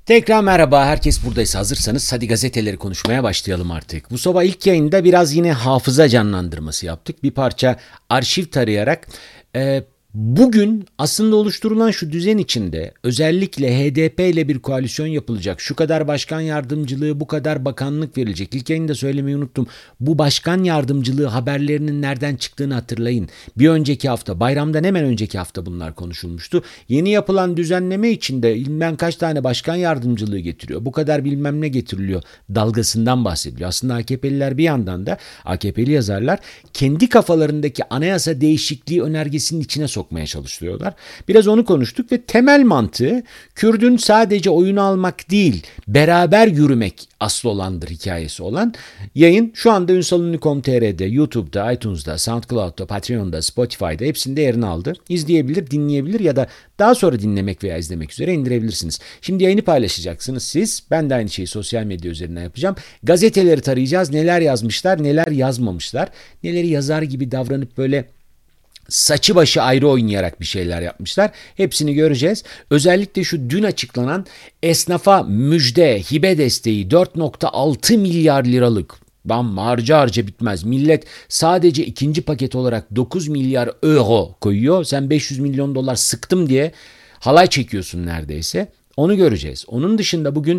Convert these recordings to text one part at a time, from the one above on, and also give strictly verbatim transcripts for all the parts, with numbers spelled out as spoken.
Tekrar merhaba, herkes buradaysa hazırsanız hadi gazeteleri konuşmaya başlayalım artık. Bu sabah ilk yayında biraz yine hafıza canlandırması yaptık. Bir parça arşiv tarayarak e, bugün aslında oluşturulan şu düzen içinde özellikle H D P ile bir koalisyon yapılacak. Şu kadar başkan yardımcılığı, bu kadar bakanlık verilecek. İlk yayında söylemeyi unuttum. Bu başkan yardımcılığı haberlerinin nereden çıktığını hatırlayın. Bir önceki hafta, bayramdan hemen önceki hafta bunlar konuşulmuştu. Yeni yapılan düzenleme içinde bilmem kaç tane başkan yardımcılığı getiriyor. Bu kadar bilmem ne getiriliyor dalgasından bahsediliyor. Aslında A K P'liler bir yandan da A K P'li yazarlar kendi kafalarındaki anayasa değişikliği önergesinin içine sokmaya çalışıyorlar. Biraz onu konuştuk ve temel mantığı Kürdün sadece oyunu almak değil, beraber yürümek asıl olandır hikayesi olan yayın şu anda ünsalünlü nokta com nokta t r'de, YouTube'da, iTunes'da, SoundCloud'da, Patreon'da, Spotify'da hepsinde yerini aldı. İzleyebilir, dinleyebilir ya da daha sonra dinlemek veya izlemek üzere indirebilirsiniz. Şimdi yayını paylaşacaksınız siz. Ben de aynı şeyi sosyal medya üzerinden yapacağım. Gazeteleri tarayacağız. Neler yazmışlar, neler yazmamışlar. Neleri yazar gibi davranıp böyle saçı başı ayrı oynayarak bir şeyler yapmışlar. Hepsini göreceğiz. Özellikle şu dün açıklanan esnafa müjde, hibe desteği dört nokta altı milyar liralık. Bam harca harca bitmez. Millet sadece ikinci paket olarak dokuz milyar euro koyuyor. Sen beş yüz milyon dolar sıktım diye halay çekiyorsun neredeyse. Onu göreceğiz. Onun dışında bugün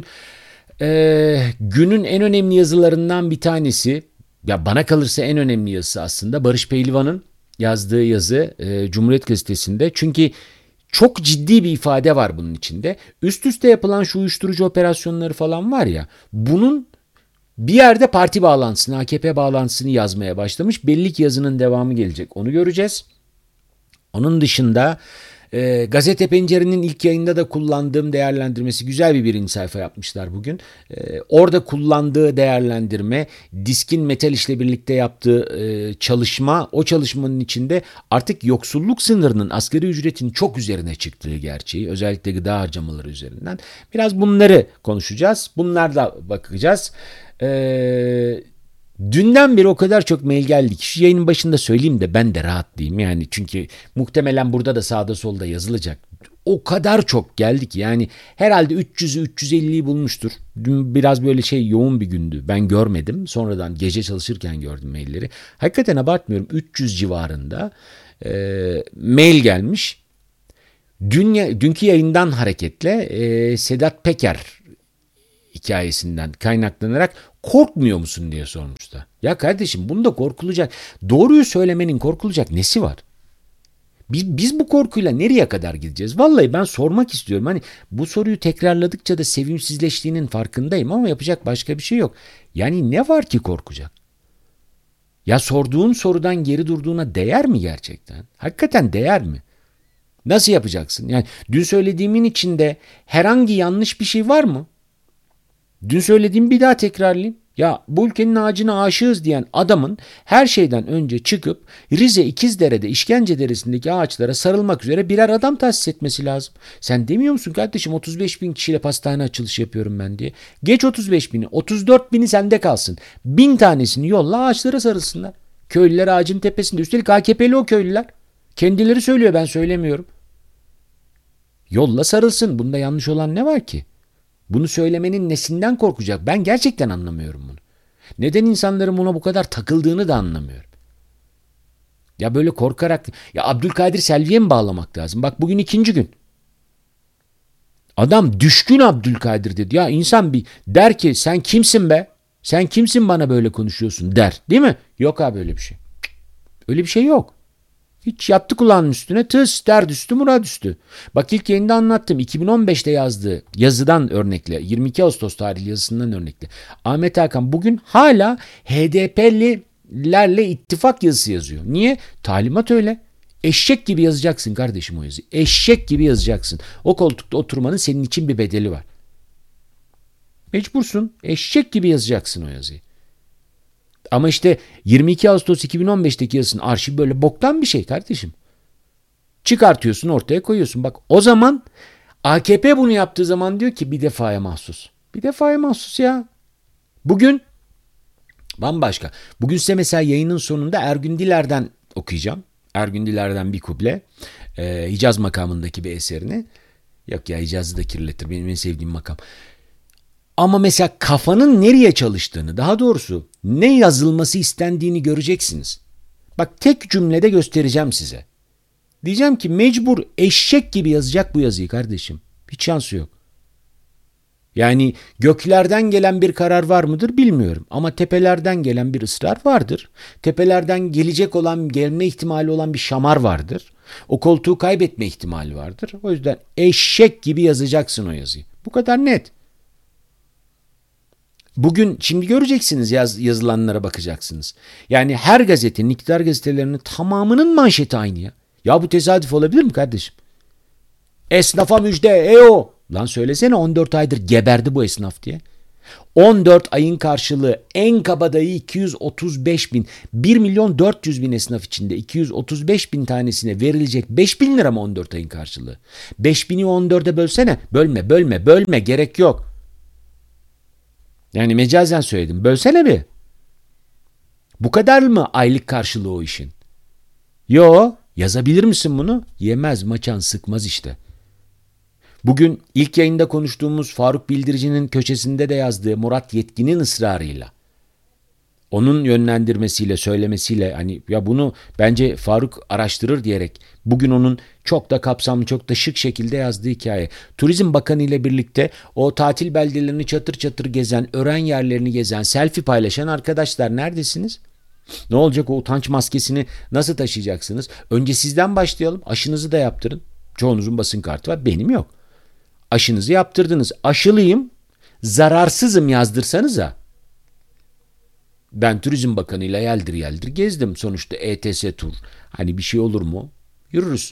e, günün en önemli yazılarından bir tanesi, ya bana kalırsa en önemli yazısı aslında Barış Pehlivan'ın yazdığı yazı e, Cumhuriyet Gazetesi'nde. Çünkü çok ciddi bir ifade var bunun içinde. Üst üste yapılan şu uyuşturucu operasyonları falan var ya, bunun bir yerde parti bağlantısını, A K P bağlantısını yazmaya başlamış. Belli ki yazının devamı gelecek. Onu göreceğiz. Onun dışında e, Gazete Pencere'nin ilk yayında da kullandığım değerlendirmesi güzel bir birinci sayfa yapmışlar bugün. E, orada kullandığı değerlendirme, Disk'in Metal işle birlikte yaptığı e, çalışma, o çalışmanın içinde artık yoksulluk sınırının asgari ücretin çok üzerine çıktığı gerçeği, özellikle gıda harcamaları üzerinden. Biraz bunları konuşacağız. Bunlarla bakacağız. Eee Dünden beri o kadar çok mail geldi ki şu yayının başında söyleyeyim de ben de rahatlayayım yani, çünkü muhtemelen burada da sağda solda yazılacak. O kadar çok geldi ki yani herhalde üç yüzü üç yüz elliyi bulmuştur. Dün biraz böyle şey yoğun bir gündü. Ben görmedim. Sonradan gece çalışırken gördüm mailleri. Hakikaten abartmıyorum. üç yüz civarında e, mail gelmiş. Dün, dünkü yayından hareketle e, Sedat Peker hikayesinden kaynaklanarak korkmuyor musun diye sormuşlar. Ya kardeşim, bunda korkulacak, doğruyu söylemenin korkulacak nesi var? Biz, biz bu korkuyla nereye kadar gideceğiz? Vallahi ben sormak istiyorum. Hani bu soruyu tekrarladıkça da sevimsizleştiğinin farkındayım ama yapacak başka bir şey yok. Yani ne var ki korkacak? Ya sorduğun sorudan geri durduğuna değer mi gerçekten? Hakikaten değer mi? Nasıl yapacaksın? Yani dün söylediğimin içinde herhangi yanlış bir şey var mı? Dün söylediğimi bir daha tekrarlayayım. Ya bu ülkenin ağacına aşığız diyen adamın her şeyden önce çıkıp Rize İkizdere'de İşkence Deresi'ndeki ağaçlara sarılmak üzere birer adam tahsis etmesi lazım. Sen demiyor musun kardeşim otuz beş bin kişiyle pastane açılışı yapıyorum ben diye. Geç otuz beş bini, otuz dört bini sende kalsın. Bin tanesini yolla, ağaçlara sarılsınlar. Köylüler ağacın tepesinde. Üstelik A K P'li o köylüler. Kendileri söylüyor, ben söylemiyorum. Yolla sarılsın. Bunda yanlış olan ne var ki? Bunu söylemenin nesinden korkacak? Ben gerçekten anlamıyorum bunu. Neden insanların buna bu kadar takıldığını da anlamıyorum. Ya böyle korkarak, ya Abdülkadir Selvi'ye mi bağlamak lazım? Bak bugün ikinci gün. Adam düşkün Abdülkadir dedi. Ya insan bir der ki sen kimsin be? Sen kimsin bana böyle konuşuyorsun der. Değil mi? Yok abi öyle bir şey. Öyle bir şey yok. Hiç yattı kulağının üstüne, tıs dert üstü murad üstü. Bak ilk yayında anlattım, iki bin on beşte yazdığı yazıdan örnekle, yirmi iki Ağustos tarihli yazısından örnekle. Ahmet Hakan bugün hala H D P'lilerle ittifak yazısı yazıyor. Niye? Talimat öyle. Eşek gibi yazacaksın kardeşim o yazıyı. Eşek gibi yazacaksın. O koltukta oturmanın senin için bir bedeli var. Mecbursun. Eşek gibi yazacaksın o yazıyı. Ama işte yirmi iki Ağustos iki bin on beşteki yazısının arşivi böyle boktan bir şey kardeşim. Çıkartıyorsun, ortaya koyuyorsun. Bak o zaman A K P bunu yaptığı zaman diyor ki bir defaya mahsus. Bir defaya mahsus ya. Bugün bambaşka. Bugün size mesela yayının sonunda Ergün Diler'den okuyacağım. Ergün Diler'den bir kuple. Ee, Hicaz makamındaki bir eserini. Yok ya, icazı da kirletir. Benim en sevdiğim makam. Ama mesela kafanın nereye çalıştığını, daha doğrusu ne yazılması istendiğini göreceksiniz. Bak, tek cümlede göstereceğim size. Diyeceğim ki mecbur eşek gibi yazacak bu yazıyı kardeşim. Hiç şansı yok. Yani göklerden gelen bir karar var mıdır bilmiyorum. Ama tepelerden gelen bir ısrar vardır. Tepelerden gelecek olan, gelme ihtimali olan bir şamar vardır. O koltuğu kaybetme ihtimali vardır. O yüzden eşek gibi yazacaksın o yazıyı. Bu kadar net. Bugün şimdi göreceksiniz, yaz, yazılanlara bakacaksınız. Yani her gazetenin, iktidar gazetelerinin tamamının manşeti aynı ya. Ya bu tesadüf olabilir mi kardeşim? Esnafa müjde, eo. Lan söylesene, on dört aydır geberdi bu esnaf diye. on dört ayın karşılığı en kabadayı iki yüz otuz beş bin. bir milyon dört yüz bin esnaf içinde iki yüz otuz beş bin tanesine verilecek beş bin lira mı on dört ayın karşılığı? beş bini on dörde bölsene. Bölme, bölme, bölme, gerek yok. Yani mecazen söyledim. Bölsene bir. Bu kadar mı aylık karşılığı o işin? Yo, yazabilir misin bunu? Yemez, maçan sıkmaz işte. Bugün ilk yayında konuştuğumuz Faruk Bildirici'nin köşesinde de yazdığı Murat Yetkin'in ısrarıyla, onun yönlendirmesiyle, söylemesiyle, hani ya bunu bence Faruk araştırır diyerek bugün onun çok da kapsamlı, çok da şık şekilde yazdığı hikaye. Turizm Bakanı ile birlikte o tatil beldelerini çatır çatır gezen, öğren yerlerini gezen, selfie paylaşan arkadaşlar neredesiniz? Ne olacak, o utanç maskesini nasıl taşıyacaksınız? Önce sizden başlayalım. Aşınızı da yaptırın. Çoğunuzun basın kartı var. Benim yok. Aşınızı yaptırdınız. Aşılıyım, zararsızım yazdırsanıza. Ben Turizm Bakanı'yla yeldir yeldir gezdim. Sonuçta E T S tur. Hani bir şey olur mu? Yürürüz.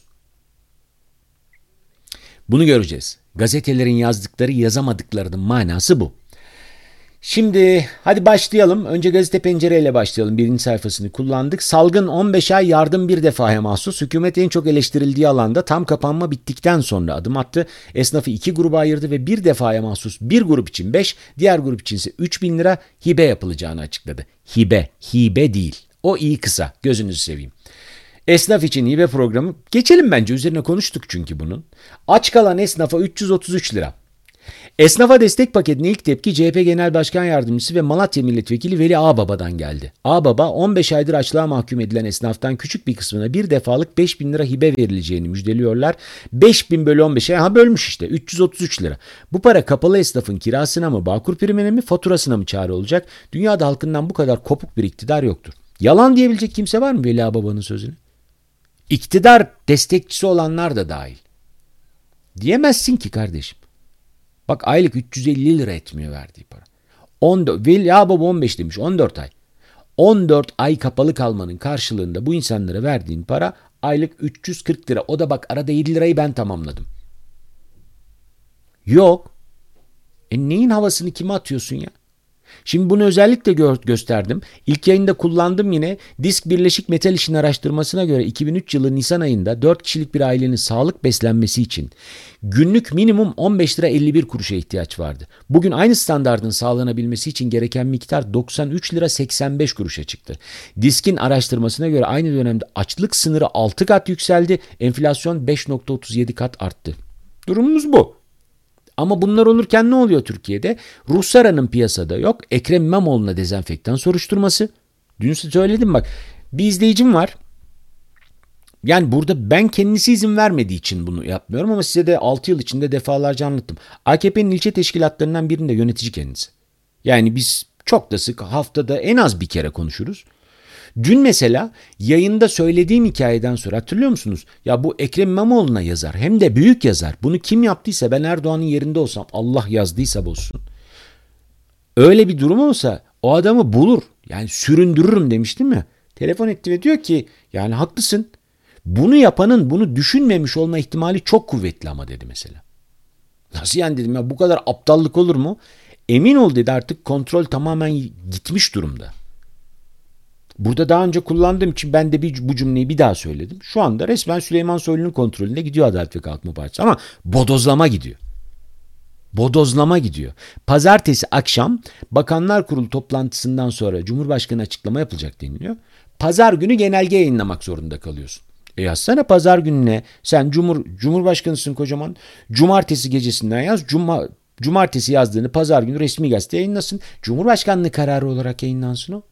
Bunu göreceğiz. Gazetelerin yazdıkları, yazamadıklarının manası bu. Şimdi hadi başlayalım. Önce Gazete Pencere ile başlayalım. Birinci sayfasını kullandık. Salgın on beş ay, yardım bir defaya mahsus. Hükümet en çok eleştirildiği alanda tam kapanma bittikten sonra adım attı. Esnafı iki gruba ayırdı ve bir defaya mahsus bir grup için beş, diğer grup için ise üç bin lira hibe yapılacağını açıkladı. Hibe, hibe değil. O iyi kısa. Gözünüzü seveyim. Esnaf için hibe programı, geçelim bence, üzerine konuştuk çünkü bunun. Aç kalan esnafa üç yüz otuz üç lira. Esnafa destek paketine ilk tepki C H P Genel Başkan Yardımcısı ve Malatya Milletvekili Veli Ağbaba'dan geldi. Ağbaba, on beş aydır açlığa mahkum edilen esnaftan küçük bir kısmına bir defalık beş bin lira hibe verileceğini müjdeliyorlar. beş bin bölü on beşe ha bölmüş işte, üç yüz otuz üç lira. Bu para kapalı esnafın kirasına mı, Bağkur primine mi, faturasına mı çare olacak? Dünyada halkından bu kadar kopuk bir iktidar yoktur. Yalan diyebilecek kimse var mı Veli Ağbaba'nın sözünü? İktidar destekçisi olanlar da dahil. Diyemezsin ki kardeşim. Bak, aylık üç yüz elli lira etmiyor verdiği para. on dört, ya baba on beş demiş, on dört ay. on dört ay kapalı kalmanın karşılığında bu insanlara verdiğin para aylık üç yüz kırk lira. O da bak, arada yedi lirayı ben tamamladım. Yok. E neyin havasını kime atıyorsun ya? Şimdi bunu özellikle gö- gösterdim. İlk yayında kullandım yine. Disk Birleşik Metal İş'in araştırmasına göre iki bin üç yılı Nisan ayında dört kişilik bir ailenin sağlık beslenmesi için günlük minimum on beş lira elli bir kuruşa ihtiyaç vardı. Bugün aynı standardın sağlanabilmesi için gereken miktar doksan üç lira seksen beş kuruşa çıktı. Disk'in araştırmasına göre aynı dönemde açlık sınırı altı kat yükseldi. Enflasyon beş nokta otuz yedi kat arttı. Durumumuz bu. Ama bunlar olurken ne oluyor Türkiye'de? Ruhsara'nın piyasada yok. Ekrem İmamoğlu'na dezenfektan soruşturması. Dün söyledim bak. Bir izleyicim var. Yani burada ben kendisi izin vermediği için bunu yapmıyorum ama size de altı yıl içinde defalarca anlattım. A K P'nin ilçe teşkilatlarından birinde yönetici kendisi. Yani biz çok da sık, haftada en az bir kere konuşuruz. Dün mesela yayında söylediğim hikayeden sonra hatırlıyor musunuz? Ya bu Ekrem İmamoğlu'na yazar, hem de büyük yazar. Bunu kim yaptıysa, ben Erdoğan'ın yerinde olsam, Allah yazdıysa bozsun. Öyle bir durum olsa o adamı bulur. Yani süründürürüm demiştim ya. Telefon etti ve diyor ki yani haklısın. Bunu yapanın bunu düşünmemiş olma ihtimali çok kuvvetli ama dedi mesela. Nasıl yani dedim ya, bu kadar aptallık olur mu? Emin ol dedi, artık kontrol tamamen gitmiş durumda. Burada daha önce kullandığım için ben de bir, bu cümleyi bir daha söyledim. Şu anda resmen Süleyman Soylu'nun kontrolünde gidiyor Adalet ve Kalkınma Partisi ama bodozlama gidiyor. Bodozlama gidiyor. Pazartesi akşam Bakanlar Kurulu toplantısından sonra Cumhurbaşkanı açıklama yapılacak deniliyor. Pazar günü genelge yayınlamak zorunda kalıyorsun. E yazsana pazar gününe. Sen Cumhur Cumhurbaşkanısın kocaman. Cumartesi gecesinden yaz. Cuma Cumartesi yazdığını pazar günü resmi gazete yayınlasın. Cumhurbaşkanlığı kararı olarak yayınlansın o.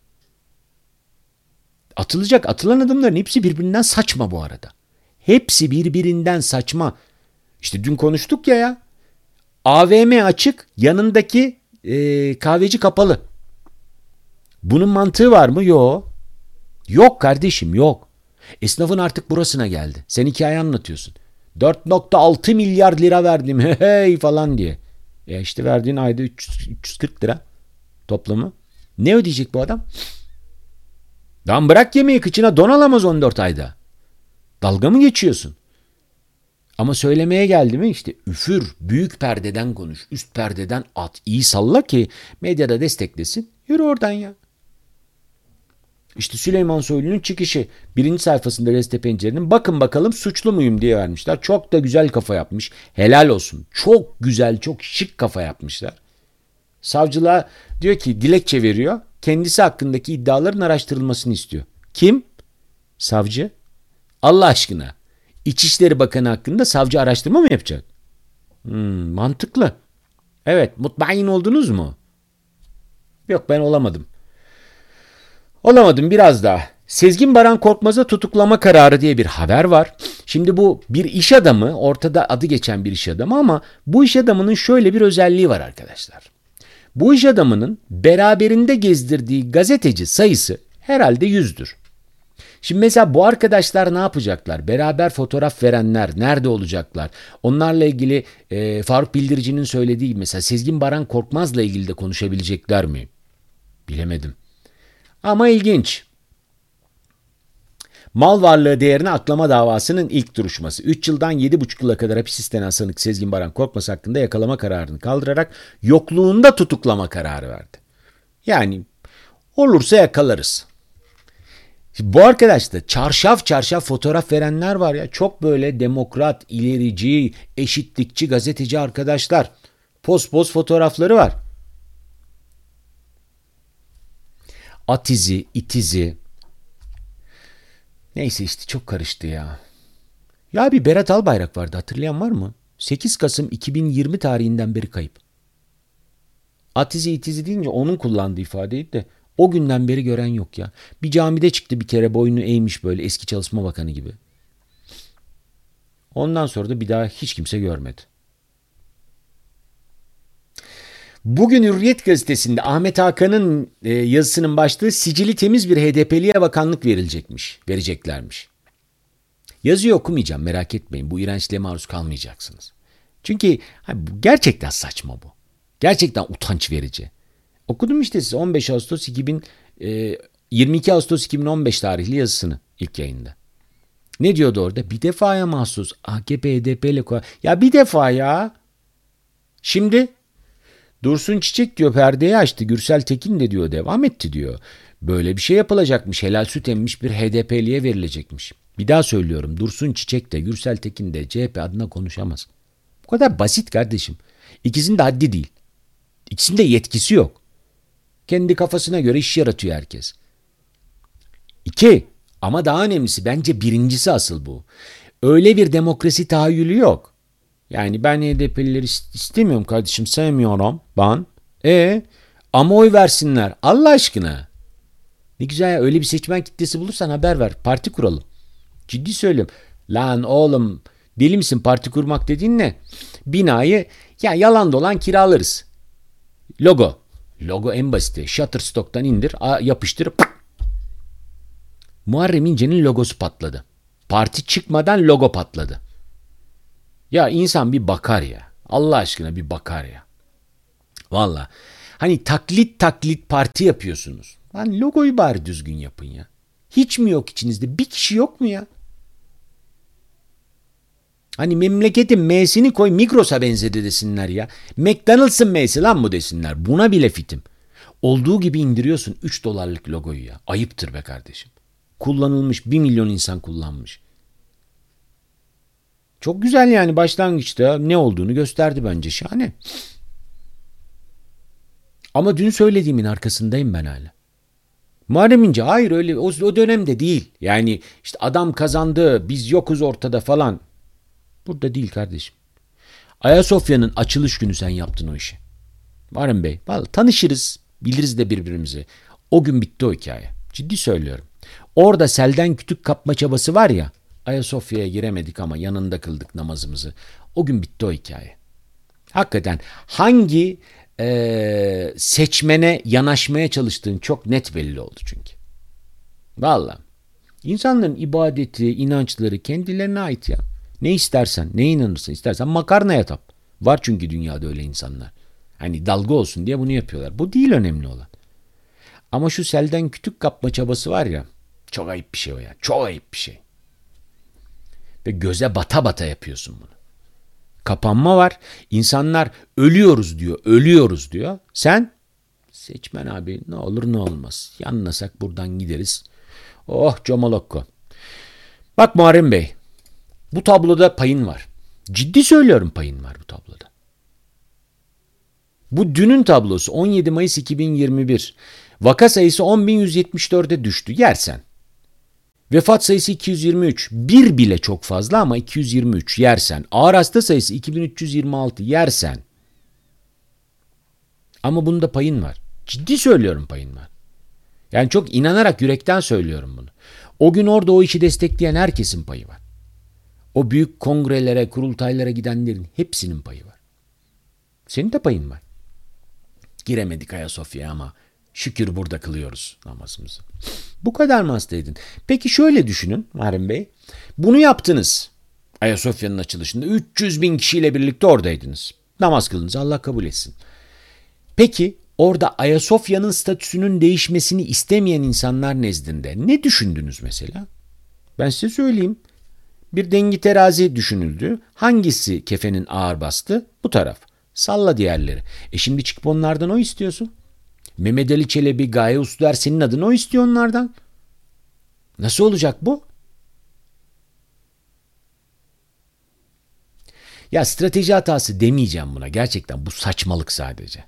Atılacak atılan adımların hepsi birbirinden saçma bu arada. Hepsi birbirinden saçma. İşte dün konuştuk ya ya. A V M açık, yanındaki e, kahveci kapalı. Bunun mantığı var mı? Yok. Yok kardeşim yok. Esnafın artık burasına geldi. Sen hikaye anlatıyorsun. dört nokta altı milyar lira verdim hey falan diye. Ya işte verdiğin ayda üç yüz, üç yüz kırk lira toplamı. Ne ödeyecek bu adam? Lan bırak yemeği, kıçına don alamaz on dört ayda. Dalga mı geçiyorsun? Ama söylemeye geldi mi işte üfür, büyük perdeden konuş, üst perdeden at, iyi salla ki medyada desteklesin. Yürü oradan ya. İşte Süleyman Soylu'nun çıkışı birinci sayfasında Gazete Pencere'nin bakın bakalım suçlu muyum diye vermişler. Çok da güzel kafa yapmış. Helal olsun. Çok güzel, çok şık kafa yapmışlar. Savcılığa diyor ki dilekçe veriyor. Kendisi hakkındaki iddiaların araştırılmasını istiyor. Kim? Savcı. Allah aşkına. İçişleri Bakanı hakkında savcı araştırma mı yapacak? Hmm, mantıklı. Evet, mutmain oldunuz mu? Yok, ben olamadım. Olamadım biraz daha. Sezgin Baran Korkmaz'a tutuklama kararı diye bir haber var. Şimdi bu bir iş adamı, ortada adı geçen bir iş adamı ama bu iş adamının şöyle bir özelliği var arkadaşlar. Bu iş adamının beraberinde gezdirdiği gazeteci sayısı herhalde yüzdür. Şimdi mesela bu arkadaşlar ne yapacaklar? Beraber fotoğraf verenler nerede olacaklar? Onlarla ilgili e, Faruk Bildirici'nin söylediği gibi mesela Sezgin Baran Korkmaz'la ilgili de konuşabilecekler mi? Bilemedim. Ama ilginç. Mal varlığı değerini aklama davasının ilk duruşması. üç yıldan yedi buçuk yıla kadar hapis istenen sanık Sezgin Baran Korkmaz hakkında yakalama kararını kaldırarak yokluğunda tutuklama kararı verdi. Yani olursa yakalarız. Bu arkadaşlar çarşaf çarşaf fotoğraf verenler var ya. Çok böyle demokrat, ilerici, eşitlikçi gazeteci arkadaşlar. Poz poz fotoğrafları var. At izi, it izi. Neyse işte çok karıştı ya. Ya bir Berat Albayrak vardı, hatırlayan var mı? sekiz Kasım iki bin yirmi tarihinden beri kayıp. At izi, it izi deyince onun kullandığı ifadeydi de o günden beri gören yok ya. Bir camide çıktı bir kere, boynunu eğmiş böyle eski Çalışma Bakanı gibi. Ondan sonra da bir daha hiç kimse görmedi. Bugün Hürriyet gazetesinde Ahmet Hakan'ın e, yazısının başlığı sicili temiz bir H D P'liye bakanlık verilecekmiş, vereceklermiş. Yazıyı okumayacağım, merak etmeyin, bu iğrençliğe maruz kalmayacaksınız. Çünkü hani, bu gerçekten saçma bu. Gerçekten utanç verici. Okudum işte size on beş Ağustos iki bin yirmi iki Ağustos iki bin on beş tarihli yazısını ilk yayında. Ne diyordu orada? Bir defaya mahsus A K P H D P ile ya bir defa ya. Şimdi Dursun Çiçek diyor perdeyi açtı. Gürsel Tekin de diyor devam etti diyor. Böyle bir şey yapılacakmış. Helal süt emmiş bir H D P'liye verilecekmiş. Bir daha söylüyorum. Dursun Çiçek de Gürsel Tekin de C H P adına konuşamaz. Bu kadar basit kardeşim. İkisinin de haddi değil. İkisinin de yetkisi yok. Kendi kafasına göre iş yaratıyor herkes. İki, ama daha önemlisi bence birincisi asıl bu. Öyle bir demokrasi tahayyülü yok. Yani ben H D P'lileri istemiyorum kardeşim, sevmiyorum ben. E ama oy versinler Allah aşkına. Ne güzel ya, öyle bir seçmen kitlesi bulursan haber ver, parti kuralım. Ciddi söylüyorum. Lan oğlum deli misin, parti kurmak dediğin ne? Binayı ya yalan dolan kiralarız. Logo. Logo en basiti. Shutterstock'tan indir, yapıştır. Muharrem İnce'nin logosu patladı. Parti çıkmadan logo patladı. Ya insan bir bakar ya. Allah aşkına bir bakar ya. Valla. Hani taklit taklit parti yapıyorsunuz. Lan logoyu bari düzgün yapın ya. Hiç mi yok içinizde? Bir kişi yok mu ya? Hani memleketin M'sini koy Migros'a benzedi desinler ya. McDonald's'ın M'si lan bu desinler. Buna bile fitim. Olduğu gibi indiriyorsun üç dolarlık logoyu ya. Ayıptır be kardeşim. Kullanılmış, bir milyon insan kullanmış. Çok güzel yani, başlangıçta ne olduğunu gösterdi bence, şahane. Ama dün söylediğimin arkasındayım ben hala. Muharrem İnce hayır öyle o, o dönemde değil. Yani işte adam kazandı biz yokuz ortada falan. Burada değil kardeşim. Ayasofya'nın açılış günü sen yaptın o işi. Muharrem Bey vallahi tanışırız biliriz de birbirimizi. O gün bitti o hikaye. Ciddi söylüyorum. Orada selden kütük kapma çabası var ya. Ayasofya'ya giremedik ama yanında kıldık namazımızı. O gün bitti o hikaye. Hakikaten hangi eee, seçmene yanaşmaya çalıştığın çok net belli oldu çünkü. Vallahi. İnsanların ibadeti, inançları kendilerine ait ya. Ne istersen, ne inanırsan istersen makarnaya tap. Var çünkü dünyada öyle insanlar. Hani dalga olsun diye bunu yapıyorlar. Bu değil önemli olan. Ama şu selden kütük kapma çabası var ya. Çok ayıp bir şey o ya. Çok ayıp bir şey. Ve göze bata bata yapıyorsun bunu. Kapanma var. İnsanlar ölüyoruz diyor. Ölüyoruz diyor. Sen seçmen abi ne olur ne olmaz. Yanlasak buradan gideriz. Oh comolokko. Bak Muharrem Bey. Bu tabloda payın var. Ciddi söylüyorum payın var bu tabloda. Bu dünün tablosu on yedi Mayıs iki bin yirmi bir. Vaka sayısı on bin yüz yetmiş dörde düştü. Yersen. Vefat sayısı iki yüz yirmi üç. Bir bile çok fazla ama iki yüz yirmi üç yersen. Ağır hasta sayısı iki bin üç yüz yirmi altı yersen. Ama bunda payın var. Ciddi söylüyorum payın var. Yani çok inanarak yürekten söylüyorum bunu. O gün orada o işi destekleyen herkesin payı var. O büyük kongrelere, kurultaylara gidenlerin hepsinin payı var. Senin de payın var. Giremedik Ayasofya'ya ama şükür burada kılıyoruz namazımızı. Bu kadar mı hastaydın? Peki şöyle düşünün Muharrem Bey. Bunu yaptınız. Ayasofya'nın açılışında üç yüz bin kişiyle birlikte oradaydınız. Namaz kıldınız. Allah kabul etsin. Peki orada Ayasofya'nın statüsünün değişmesini istemeyen insanlar nezdinde ne düşündünüz mesela? Ben size söyleyeyim. Bir dengi terazi düşünüldü. Hangisi kefenin ağır bastı? Bu taraf. Salla diğerleri. E şimdi çıkıp onlardan o istiyorsun. Mehmet Ali Çelebi, Gaye Usluer senin adını o istiyor onlardan. Nasıl olacak bu? Ya strateji hatası demeyeceğim buna. Gerçekten bu saçmalık sadece.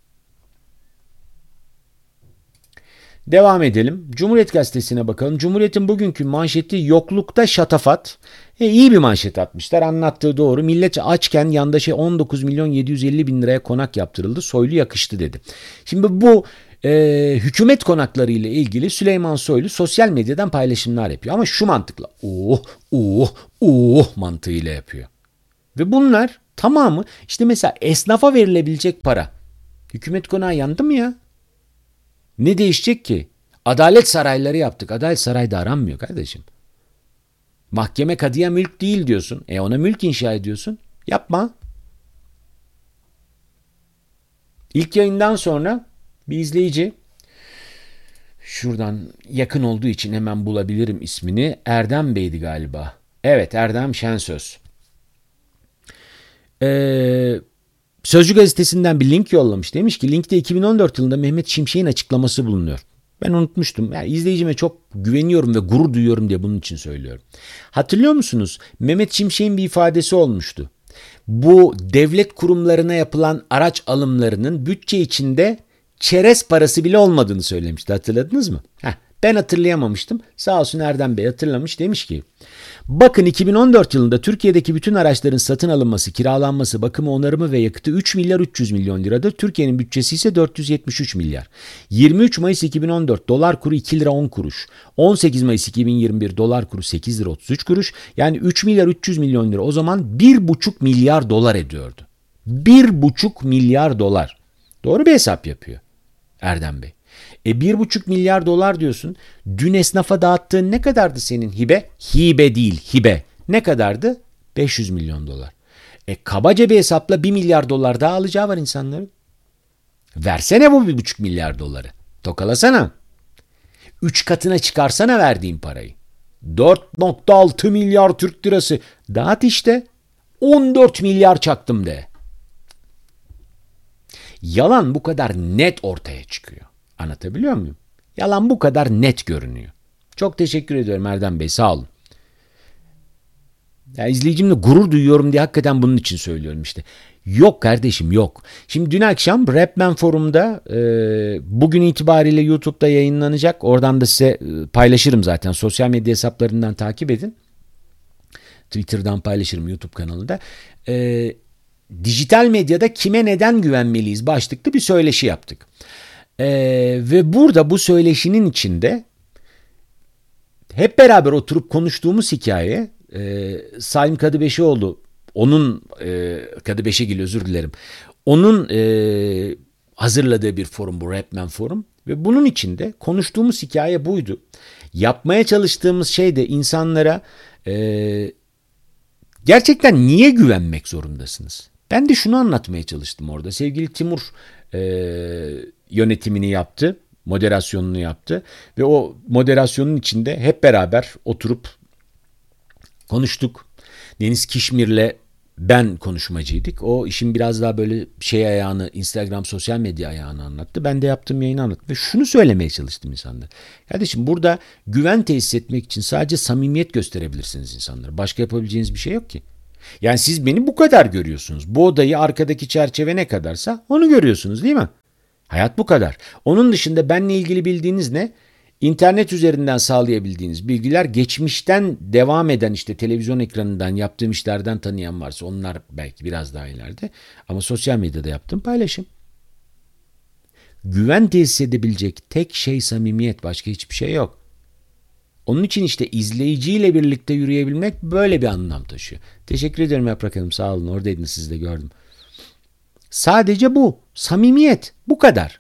Devam edelim. Cumhuriyet Gazetesi'ne bakalım. Cumhuriyet'in bugünkü manşeti yoklukta şatafat. E, iyi bir manşet atmışlar. Anlattığı doğru. Millet açken yandaşa on dokuz milyon yedi yüz elli bin liraya konak yaptırıldı. Soylu yakıştı dedi. Şimdi bu e, hükümet konakları ile ilgili Süleyman Soylu sosyal medyadan paylaşımlar yapıyor. Ama şu mantıkla. Oh, oh, oh mantığıyla yapıyor. Ve bunlar tamamı işte mesela esnafa verilebilecek para. Hükümet konağı yandı mı ya? Ne değişecek ki? Adalet sarayları yaptık. Adalet sarayda aranmıyor kardeşim. Mahkeme kadıya mülk değil diyorsun. E ona mülk inşa ediyorsun. Yapma. İlk yayından sonra bir izleyici, şuradan yakın olduğu için hemen bulabilirim ismini. Erdem Bey'di galiba. Evet, Erdem Şensöz. Eee... Sözcü gazetesinden bir link yollamış. Demiş ki linkte iki bin on dört yılında Mehmet Şimşek'in açıklaması bulunuyor. Ben unutmuştum. Yani izleyicime çok güveniyorum ve gurur duyuyorum diye bunun için söylüyorum. Hatırlıyor musunuz? Mehmet Şimşek'in bir ifadesi olmuştu. Bu devlet kurumlarına yapılan araç alımlarının bütçe içinde çerez parası bile olmadığını söylemişti. Hatırladınız mı? Heh, ben hatırlayamamıştım. Sağ olsun Erdem Bey hatırlamış. Demiş ki bakın iki bin on dört yılında Türkiye'deki bütün araçların satın alınması, kiralanması, bakımı, onarımı ve yakıtı üç milyar üç yüz milyon liradır. Türkiye'nin bütçesi ise dört yüz yetmiş üç milyar. yirmi üç Mayıs iki bin on dört dolar kuru iki lira on kuruş. on sekiz Mayıs iki bin yirmi bir dolar kuru sekiz lira otuz üç kuruş. Yani üç milyar üç yüz milyon lira o zaman bir buçuk milyar dolar ediyordu. bir buçuk milyar dolar. Doğru bir hesap yapıyor Erdem Bey. E bir buçuk milyar dolar diyorsun. Dün esnafa dağıttığın ne kadardı senin hibe? Hibe değil hibe. Ne kadardı? beş yüz milyon dolar. E kabaca bir hesapla bir milyar dolar daha alacağı var insanların. Versene bu bir buçuk milyar doları. Tokalasana. Üç katına çıkarsana verdiğin parayı. dört nokta altı milyar Türk lirası. Dağıt işte. on dört milyar çaktım de. Yalan bu kadar net ortaya çıkıyor. Anlatabiliyor muyum? Yalan bu kadar net görünüyor. Çok teşekkür ediyorum Erdem Bey, sağ olun. Ya izleyicimle gurur duyuyorum diye hakikaten bunun için söylüyorum işte. Yok kardeşim yok. Şimdi dün akşam Rapman Forum'da e, bugün itibariyle YouTube'da yayınlanacak. Oradan da size e, paylaşırım zaten. Sosyal medya hesaplarından takip edin. Twitter'dan paylaşırım, YouTube kanalında. E, dijital medyada kime neden güvenmeliyiz başlıklı bir söyleşi yaptık. E, ve burada bu söyleşinin içinde hep beraber oturup konuştuğumuz hikaye e, Salim Kadıbeşioğlu, onun e, Kadıbeşigil özür dilerim. Onun e, hazırladığı bir forum bu, Rapman Forum, ve bunun içinde konuştuğumuz hikaye buydu. Yapmaya çalıştığımız şey de insanlara e, gerçekten niye güvenmek zorundasınız? Ben de şunu anlatmaya çalıştım orada. Sevgili Timur e, yönetimini yaptı, moderasyonunu yaptı ve o moderasyonun içinde hep beraber oturup konuştuk. Deniz Kişmir'le ben konuşmacıydık. O işin biraz daha böyle şey ayağını, Instagram sosyal medya ayağını anlattı. Ben de yaptığım yayını anlattım ve şunu söylemeye çalıştım insanlara. Kardeşim, burada güven tesis etmek için sadece samimiyet gösterebilirsiniz insanlara. Başka yapabileceğiniz bir şey yok ki. Yani siz beni bu kadar görüyorsunuz. Bu odayı, arkadaki çerçeve ne kadarsa onu görüyorsunuz, değil mi? Hayat bu kadar. Onun dışında benle ilgili bildiğiniz ne? İnternet üzerinden sağlayabildiğiniz bilgiler, geçmişten devam eden işte televizyon ekranından yaptığım işlerden tanıyan varsa onlar belki biraz daha ileride, ama sosyal medyada yaptığım paylaşım. Güven tesis edebilecek tek şey samimiyet, başka hiçbir şey yok. Onun için işte izleyiciyle birlikte yürüyebilmek böyle bir anlam taşıyor. Teşekkür ederim Yaprak Hanım, sağ olun, oradaydınız, siz de gördüm. Sadece bu, samimiyet, bu kadar.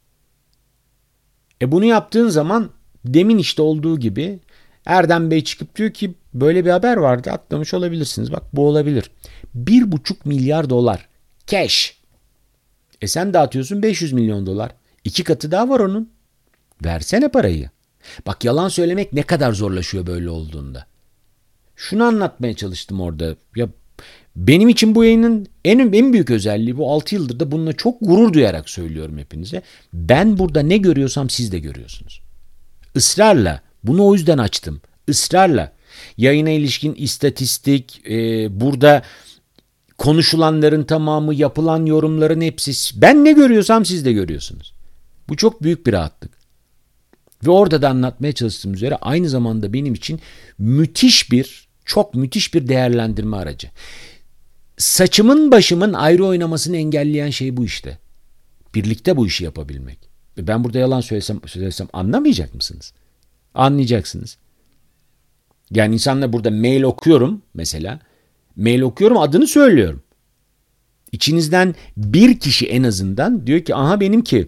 E bunu yaptığın zaman demin işte olduğu gibi Erdem Bey çıkıp diyor ki böyle bir haber vardı, atlamış olabilirsiniz. Bak bu olabilir. Bir buçuk milyar dolar cash. E sen dağıtıyorsun beş yüz milyon dolar. İki katı daha var onun. Versene parayı. Bak, yalan söylemek ne kadar zorlaşıyor böyle olduğunda. Şunu anlatmaya çalıştım orada. Ya benim için bu yayının en, en büyük özelliği, bu altı yıldır da bununla çok gurur duyarak söylüyorum hepinize. Ben burada ne görüyorsam siz de görüyorsunuz. Israrla, bunu o yüzden açtım. Israrla. Yayına ilişkin istatistik, e, burada konuşulanların tamamı, yapılan yorumların hepsi. Ben ne görüyorsam siz de görüyorsunuz. Bu çok büyük bir rahatlık. Ve orada da anlatmaya çalıştığım üzere aynı zamanda benim için müthiş bir, çok müthiş bir değerlendirme aracı. Saçımın başımın ayrı oynamasını engelleyen şey bu işte. Birlikte bu işi yapabilmek. Ben burada yalan söylesem, söylesem anlamayacak mısınız? Anlayacaksınız. Yani insanlar burada mail okuyorum mesela. Mail okuyorum, adını söylüyorum. İçinizden bir kişi en azından diyor ki aha benimki.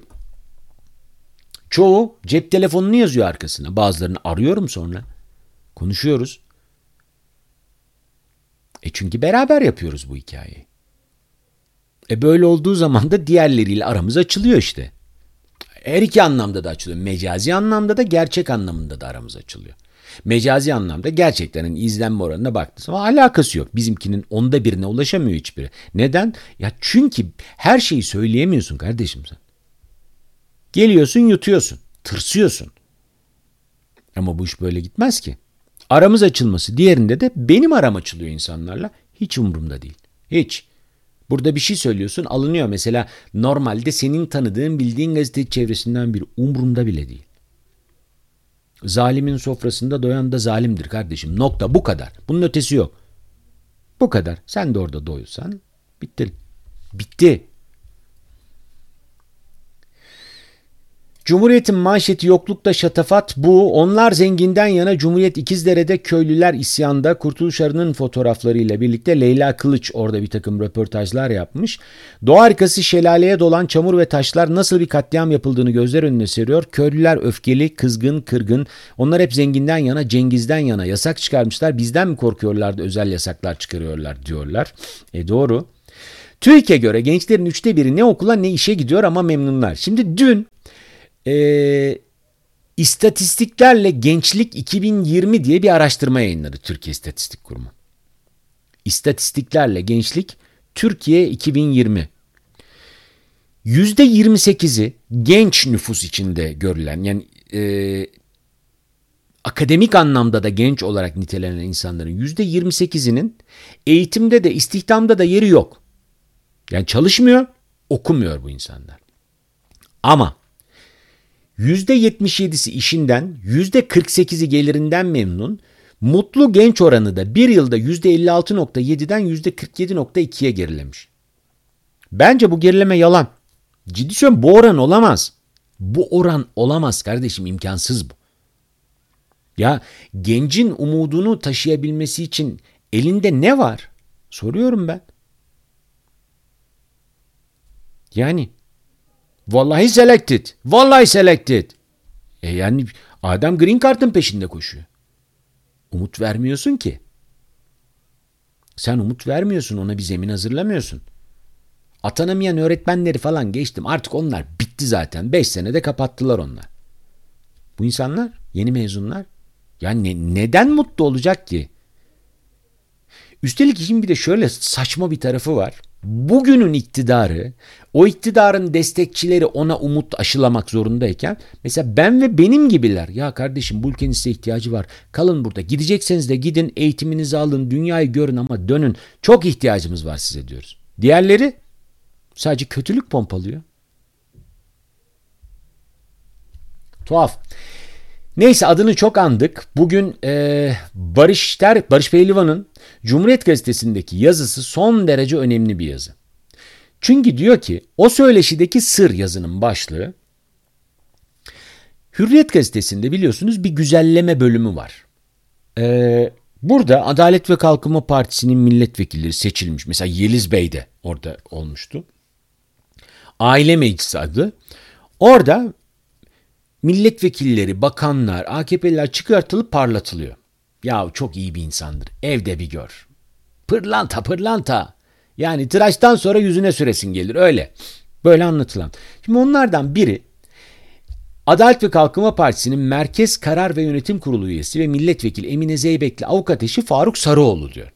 Çoğu cep telefonunu yazıyor arkasına. Bazılarını arıyorum sonra. Konuşuyoruz. E çünkü beraber yapıyoruz bu hikayeyi. E böyle olduğu zaman da diğerleriyle aramız açılıyor işte. Her iki anlamda da açılıyor. Mecazi anlamda da, gerçek anlamında da aramız açılıyor. Mecazi anlamda gerçekten hani izlenme oranına baktığınız zaman alakası yok. Bizimkinin onda birine ulaşamıyor hiçbiri. Neden? Ya çünkü her şeyi söyleyemiyorsun kardeşim sen. Geliyorsun, yutuyorsun, tırsıyorsun. Ama bu iş böyle gitmez ki. Aramız açılması, diğerinde de benim aram açılıyor insanlarla. Hiç umurumda değil. Hiç. Burada bir şey söylüyorsun, alınıyor. Mesela normalde senin tanıdığın, bildiğin gazeteci çevresinden biri, umurumda bile değil. Zalimin sofrasında doyan da zalimdir kardeşim. Nokta, bu kadar. Bunun ötesi yok. Bu kadar. Sen de orada doyursan bitti. Bitti. Cumhuriyet'in manşeti yoklukta şatafat bu. Onlar zenginden yana, Cumhuriyet İkizdere'de köylüler isyanda. Kurtuluş Arı'nın fotoğraflarıyla birlikte Leyla Kılıç orada bir takım röportajlar yapmış. Doğa harikası şelaleye dolan çamur ve taşlar nasıl bir katliam yapıldığını gözler önüne seriyor. Köylüler öfkeli, kızgın, kırgın. Onlar hep zenginden yana, Cengiz'den yana. Yasak çıkarmışlar. Bizden mi korkuyorlar da özel yasaklar çıkarıyorlar diyorlar. E doğru. TÜİK'e göre gençlerin üçte biri ne okula ne işe gidiyor ama memnunlar. Şimdi dün E, İstatistiklerle Gençlik iki bin yirmi diye bir araştırma yayınladı Türkiye İstatistik Kurumu. İstatistiklerle Gençlik Türkiye iki bin yirmi. yüzde yirmi sekizi genç nüfus içinde görülen, yani e, akademik anlamda da genç olarak nitelenen insanların yüzde yirmi sekizinin eğitimde de istihdamda da yeri yok. Yani çalışmıyor, okumuyor bu insanlar. Ama yüzde yetmiş yedisi işinden, yüzde kırk sekizi gelirinden memnun, mutlu genç oranı da bir yılda yüzde elli altı nokta yediden yüzde kırk yedi nokta ikiye gerilemiş. Bence bu gerileme yalan. Ciddi söylüyorum, bu oran olamaz. Bu oran olamaz kardeşim, imkansız bu. Ya gencin umudunu taşıyabilmesi için elinde ne var? Soruyorum ben. Yani vallahi selected. Vallahi selected. E yani adam green card'ın peşinde koşuyor. Umut vermiyorsun ki. Sen umut vermiyorsun, ona bir zemin hazırlamıyorsun. Atanamayan öğretmenleri falan geçtim. Artık onlar bitti zaten. Beş senede kapattılar onlar. Bu insanlar, yeni mezunlar, yani ne, neden mutlu olacak ki? Üstelik işin bir de şöyle saçma bir tarafı var. Bugünün iktidarı, o iktidarın destekçileri ona umut aşılamak zorundayken, mesela ben ve benim gibiler, ya kardeşim bu ülkenin size ihtiyacı var, kalın burada, gidecekseniz de gidin, eğitiminizi alın, dünyayı görün ama dönün, çok ihtiyacımız var size diyoruz. Diğerleri sadece kötülük pompalıyor. Tuhaf. Neyse, adını çok andık. Bugün e, Barış Ter, Barış Pehlivan'ın Cumhuriyet Gazetesi'ndeki yazısı son derece önemli bir yazı. Çünkü diyor ki, o söyleşideki sır yazının başlığı, Hürriyet Gazetesi'nde biliyorsunuz bir güzelleme bölümü var. Ee, burada Adalet ve Kalkınma Partisi'nin milletvekilleri seçilmiş. Mesela Yeliz Bey de orada olmuştu. Aile Meclisi adı. Orada milletvekilleri, bakanlar, A K P'liler çıkartılıp parlatılıyor. Ya çok iyi bir insandır. Evde bir gör. Pırlanta pırlanta. Yani tıraştan sonra yüzüne süresin gelir. Öyle. Böyle anlatılan. Şimdi onlardan biri Adalet ve Kalkınma Partisi'nin Merkez Karar ve Yönetim Kurulu üyesi ve milletvekili Emine Zeybekli avukat eşi Faruk Sarıoğlu diyor.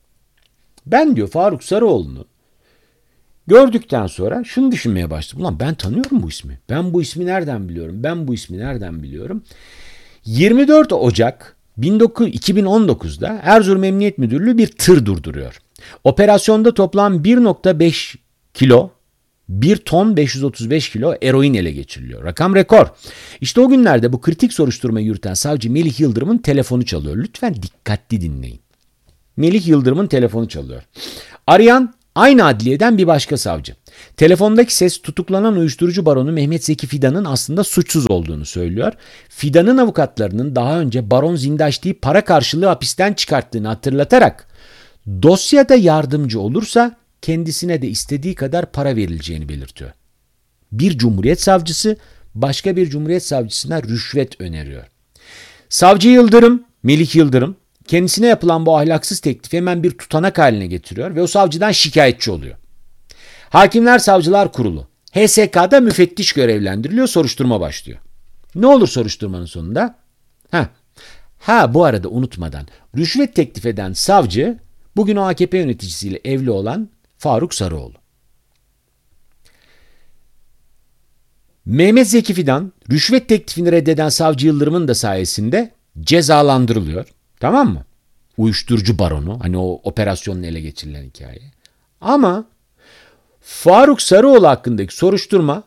Ben diyor Faruk Sarıoğlu'nu gördükten sonra şunu düşünmeye başladım. Ulan ben tanıyorum bu ismi. Ben bu ismi nereden biliyorum? Ben bu ismi nereden biliyorum? yirmi dört Ocak iki bin on dokuzda Erzurum Emniyet Müdürlüğü bir tır durduruyor. Operasyonda toplam bir nokta beş kilo, bir ton beş yüz otuz beş kilo eroin ele geçiriliyor. Rakam rekor. İşte o günlerde bu kritik soruşturmayı yürüten savcı Melih Yıldırım'ın telefonu çalıyor. Lütfen dikkatli dinleyin. Melih Yıldırım'ın telefonu çalıyor. Arayan aynı adliyeden bir başka savcı. Telefondaki ses tutuklanan uyuşturucu baronu Mehmet Zeki Fidan'ın aslında suçsuz olduğunu söylüyor. Fidan'ın avukatlarının daha önce Baron Zindaşti'yi para karşılığı hapisten çıkarttığını hatırlatarak dosyada yardımcı olursa kendisine de istediği kadar para verileceğini belirtiyor. Bir cumhuriyet savcısı başka bir cumhuriyet savcısına rüşvet öneriyor. Savcı Yıldırım, Melih Yıldırım, kendisine yapılan bu ahlaksız teklifi hemen bir tutanak haline getiriyor ve o savcıdan şikayetçi oluyor. Hakimler Savcılar Kurulu, H S K'da müfettiş görevlendiriliyor, soruşturma başlıyor. Ne olur soruşturmanın sonunda? Ha, ha bu arada unutmadan, rüşvet teklif eden savcı bugün o A K P yöneticisiyle evli olan Faruk Sarıoğlu. Mehmet Zeki Fidan, rüşvet teklifini reddeden savcı Yıldırım'ın da sayesinde cezalandırılıyor. Tamam mı? Uyuşturucu baronu, hani o operasyonun ele geçirilen hikaye. Ama Faruk Sarıoğlu hakkındaki soruşturma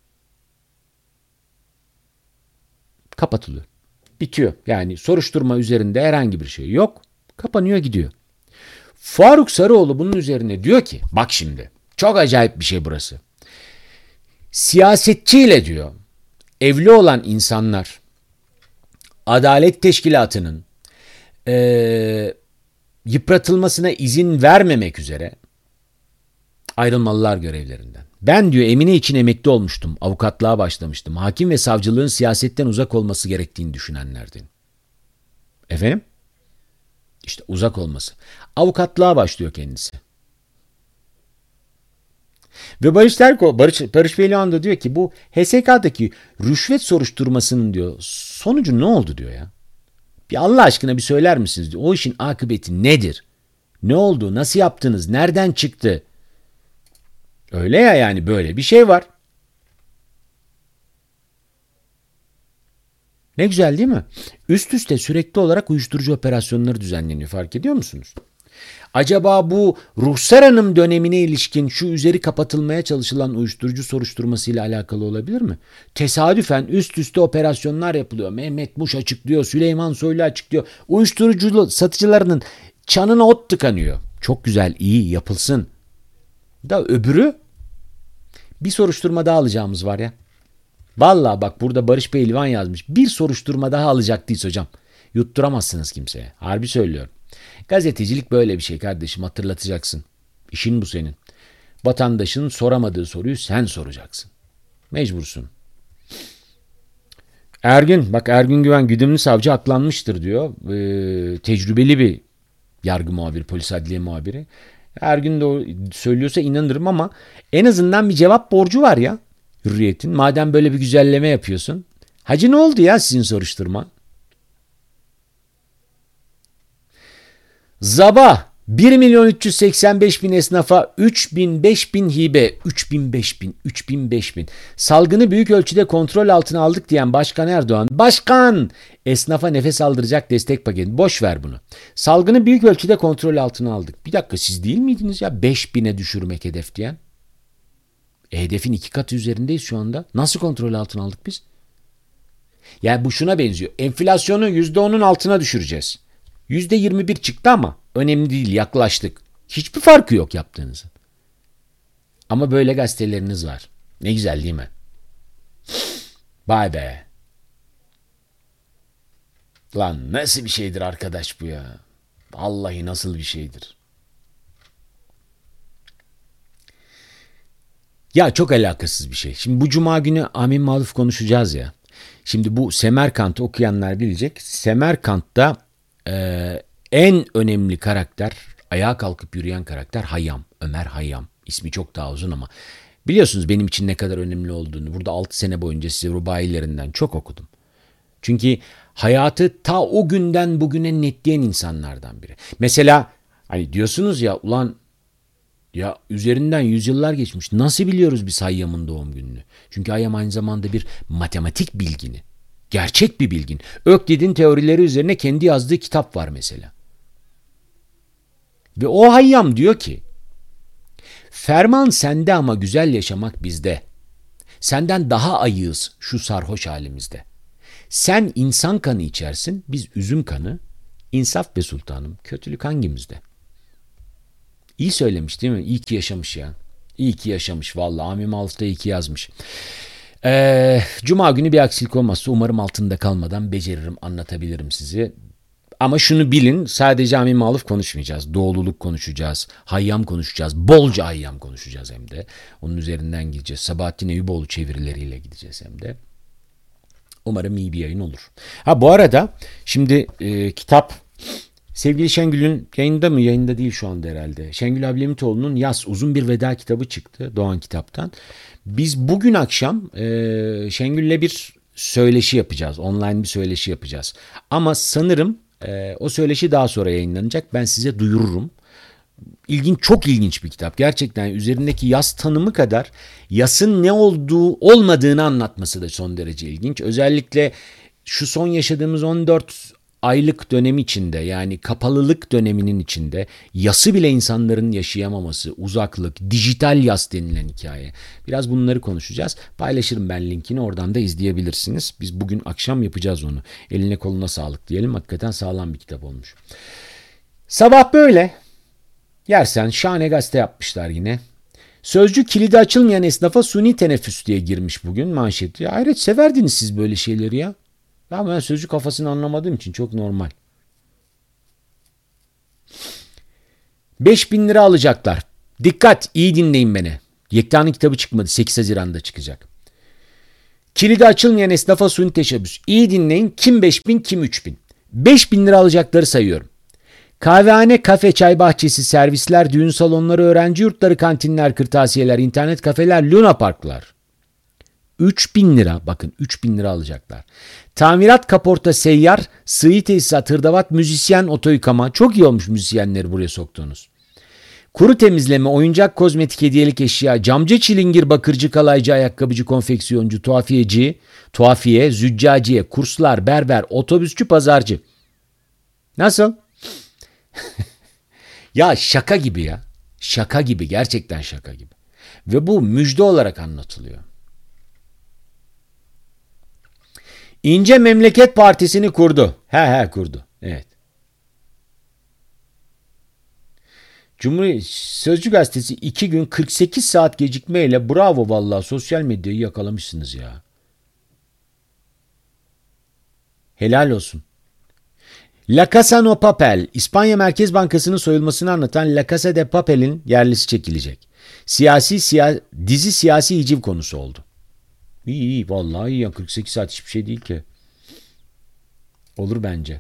kapatılıyor. Bitiyor. Yani soruşturma üzerinde herhangi bir şey yok. Kapanıyor, gidiyor. Faruk Sarıoğlu bunun üzerine diyor ki, bak şimdi çok acayip bir şey burası. Siyasetçiyle diyor evli olan insanlar Adalet Teşkilatı'nın e, yıpratılmasına izin vermemek üzere ayrılmalılar görevlerinden. Ben diyor Emine için emekli olmuştum, avukatlığa başlamıştım. Hakim ve savcılığın siyasetten uzak olması gerektiğini düşünenlerden. Efendim? İşte uzak olması. Avukatlığa başlıyor kendisi. Ve Barış Terko, Barış, Barış Pehlivan da diyor ki bu H S K'daki rüşvet soruşturmasının diyor sonucu ne oldu diyor ya. Bir Allah aşkına bir söyler misiniz diyor. O işin akıbeti nedir? Ne oldu? Nasıl yaptınız? Nereden çıktı? Öyle ya, yani böyle bir şey var. Ne güzel değil mi? Üst üste sürekli olarak uyuşturucu operasyonları düzenleniyor. Fark ediyor musunuz? Acaba bu Ruhsar Hanım dönemine ilişkin şu üzeri kapatılmaya çalışılan uyuşturucu soruşturmasıyla alakalı olabilir mi? Tesadüfen üst üste operasyonlar yapılıyor. Mehmet Muş açıklıyor, Süleyman Soylu açıklıyor. Uyuşturucu satıcılarının çanına ot tıkanıyor. Çok güzel, iyi yapılsın. Da öbürü bir soruşturma daha alacağımız var ya. Vallahi bak burada Barış Pehlivan yazmış. Bir soruşturma daha alacaktıyız hocam. Yutturamazsınız kimseye. Harbi söylüyorum. Gazetecilik böyle bir şey kardeşim, hatırlatacaksın. İşin bu senin. Vatandaşın soramadığı soruyu sen soracaksın. Mecbursun. Ergün, bak Ergün Güven güdümlü savcı aklanmıştır diyor. Ee, tecrübeli bir yargı muhabiri, polis adliye muhabiri. Ergün de o söylüyorsa inanırım ama en azından bir cevap borcu var ya Hürriyet'in. Madem böyle bir güzelleme yapıyorsun. Hacı ne oldu ya sizin soruşturma? Zaba bir milyon üç yüz seksen beş bin esnafa üç bin beş bin hibe, üç bin beş bin, üç bin beş bin. Salgını büyük ölçüde kontrol altına aldık diyen Başkan Erdoğan, başkan esnafa nefes aldıracak destek paketi. Boş ver bunu. Salgını büyük ölçüde kontrol altına aldık. Bir dakika, siz değil miydiniz ya beş bine düşürmek hedef diyen? E, hedefin iki katı üzerindeyiz şu anda. Nasıl kontrol altına aldık biz? Yani bu şuna benziyor. Enflasyonu yüzde onun altına düşüreceğiz. yüzde yirmi bir çıktı ama önemli değil, yaklaştık. Hiçbir farkı yok yaptığınızın. Ama böyle gazeteleriniz var. Ne güzel değil mi? Vay be. Lan nasıl bir şeydir arkadaş bu ya? Vallahi nasıl bir şeydir? Ya çok alakasız bir şey. Şimdi bu cuma günü Amin Maluf konuşacağız ya. Şimdi bu Semerkant'ı okuyanlar bilecek. Semerkant'ta Ee, en önemli karakter, ayağa kalkıp yürüyen karakter Hayyam. Ömer Hayyam. İsmi çok daha uzun ama biliyorsunuz benim için ne kadar önemli olduğunu. Burada altı sene boyunca size rubailerinden çok okudum. Çünkü hayatı ta o günden bugüne netleyen insanlardan biri. Mesela hani diyorsunuz ya, ulan ya üzerinden yüzyıllar geçmiş. Nasıl biliyoruz biz Hayyam'ın doğum gününü? Çünkü Hayyam aynı zamanda bir matematik bilgini. Gerçek bir bilgin. Öklid'in teorileri üzerine kendi yazdığı kitap var mesela. Ve o Hayyam diyor ki, ferman sende ama güzel yaşamak bizde. Senden daha ayığız şu sarhoş halimizde. Sen insan kanı içersin, biz üzüm kanı. İnsaf be sultanım, kötülük hangimizde? İyi söylemiş değil mi? İyi ki yaşamış ya. İyi ki yaşamış vallahi. Amin Maluf da iyi ki yazmış. Ee, Cuma günü bir aksilik olmazsa umarım altında kalmadan beceririm, anlatabilirim sizi. Ama şunu bilin, sadece Amin Maluf konuşmayacağız. Doğululuk konuşacağız. Hayyam konuşacağız. Bolca Hayyam konuşacağız hem de. Onun üzerinden gideceğiz. Sabahattin Eyüboğlu çevirileriyle gideceğiz hem de. Umarım iyi bir yayın olur. Ha bu arada şimdi e, kitap sevgili Şengül'ün yayında mı? Yayında değil şu anda herhalde. Şengül Ablemitoğlu'nun Yaz uzun bir veda kitabı çıktı Doğan Kitap'tan. Biz bugün akşam e, Şengül'le bir söyleşi yapacağız. Online bir söyleşi yapacağız. Ama sanırım e, o söyleşi daha sonra yayınlanacak. Ben size duyururum. İlginç, çok ilginç bir kitap. Gerçekten üzerindeki yas tanımı kadar yasın ne olduğu olmadığını anlatması da son derece ilginç. Özellikle şu son yaşadığımız on dört aylık dönem içinde, yani kapalılık döneminin içinde yası bile insanların yaşayamaması, uzaklık, dijital yas denilen hikaye. Biraz bunları konuşacağız. Paylaşırım ben linkini, oradan da izleyebilirsiniz. Biz bugün akşam yapacağız onu. Eline koluna sağlık diyelim. Hakikaten sağlam bir kitap olmuş. Sabah böyle. Yersen şahane gazete yapmışlar yine. Sözcü kilidi açılmayan esnafa suni teneffüs diye girmiş bugün manşeti. Hayret, severdiniz siz böyle şeyleri ya. Ya ben sözcü kafasını anlamadığım için çok normal. beş bin lira alacaklar. Dikkat, iyi dinleyin beni. Yekta'nın kitabı çıkmadı. sekiz Haziran'da çıkacak. Kilidi açılmayan esnafa suni teşebbüs. İyi dinleyin. Kim beş bin, kim üç bin. beş bin lira alacakları sayıyorum. Kahvehane, kafe, çay bahçesi, servisler, düğün salonları, öğrenci yurtları, kantinler, kırtasiyeler, internet kafeler, luna parklar. üç bin lira, bakın üç bin lira alacaklar. Tamirat, kaporta, seyyar, sıhhi tesisat, hırdavat, müzisyen, oto yıkama. Çok iyi olmuş müzisyenleri buraya soktuğunuz. Kuru temizleme, oyuncak, kozmetik, hediyelik eşya, camcı, çilingir, bakırcı, kalaycı, ayakkabıcı, konfeksiyoncu, tuhafiyeci, tuhafiye, züccaciye, kurslar, berber, otobüsçü, pazarcı. Nasıl? Ya şaka gibi ya. Şaka gibi, gerçekten şaka gibi. Ve bu müjde olarak anlatılıyor. İnce Memleket Partisi'ni kurdu. He he kurdu. Evet. Cumhuriyet Sözcü Gazetesi iki gün kırk sekiz saat gecikmeyle bravo vallahi sosyal medyayı yakalamışsınız ya. Helal olsun. La Casa no Papel, İspanya Merkez Bankası'nın soyulmasını anlatan La Casa de Papel'in yerlisi çekilecek. Siyasi siya, dizi siyasi hiciv konusu oldu. İyi iyi vallahi iyi ya, kırk sekiz saat hiçbir şey değil ki. Olur bence.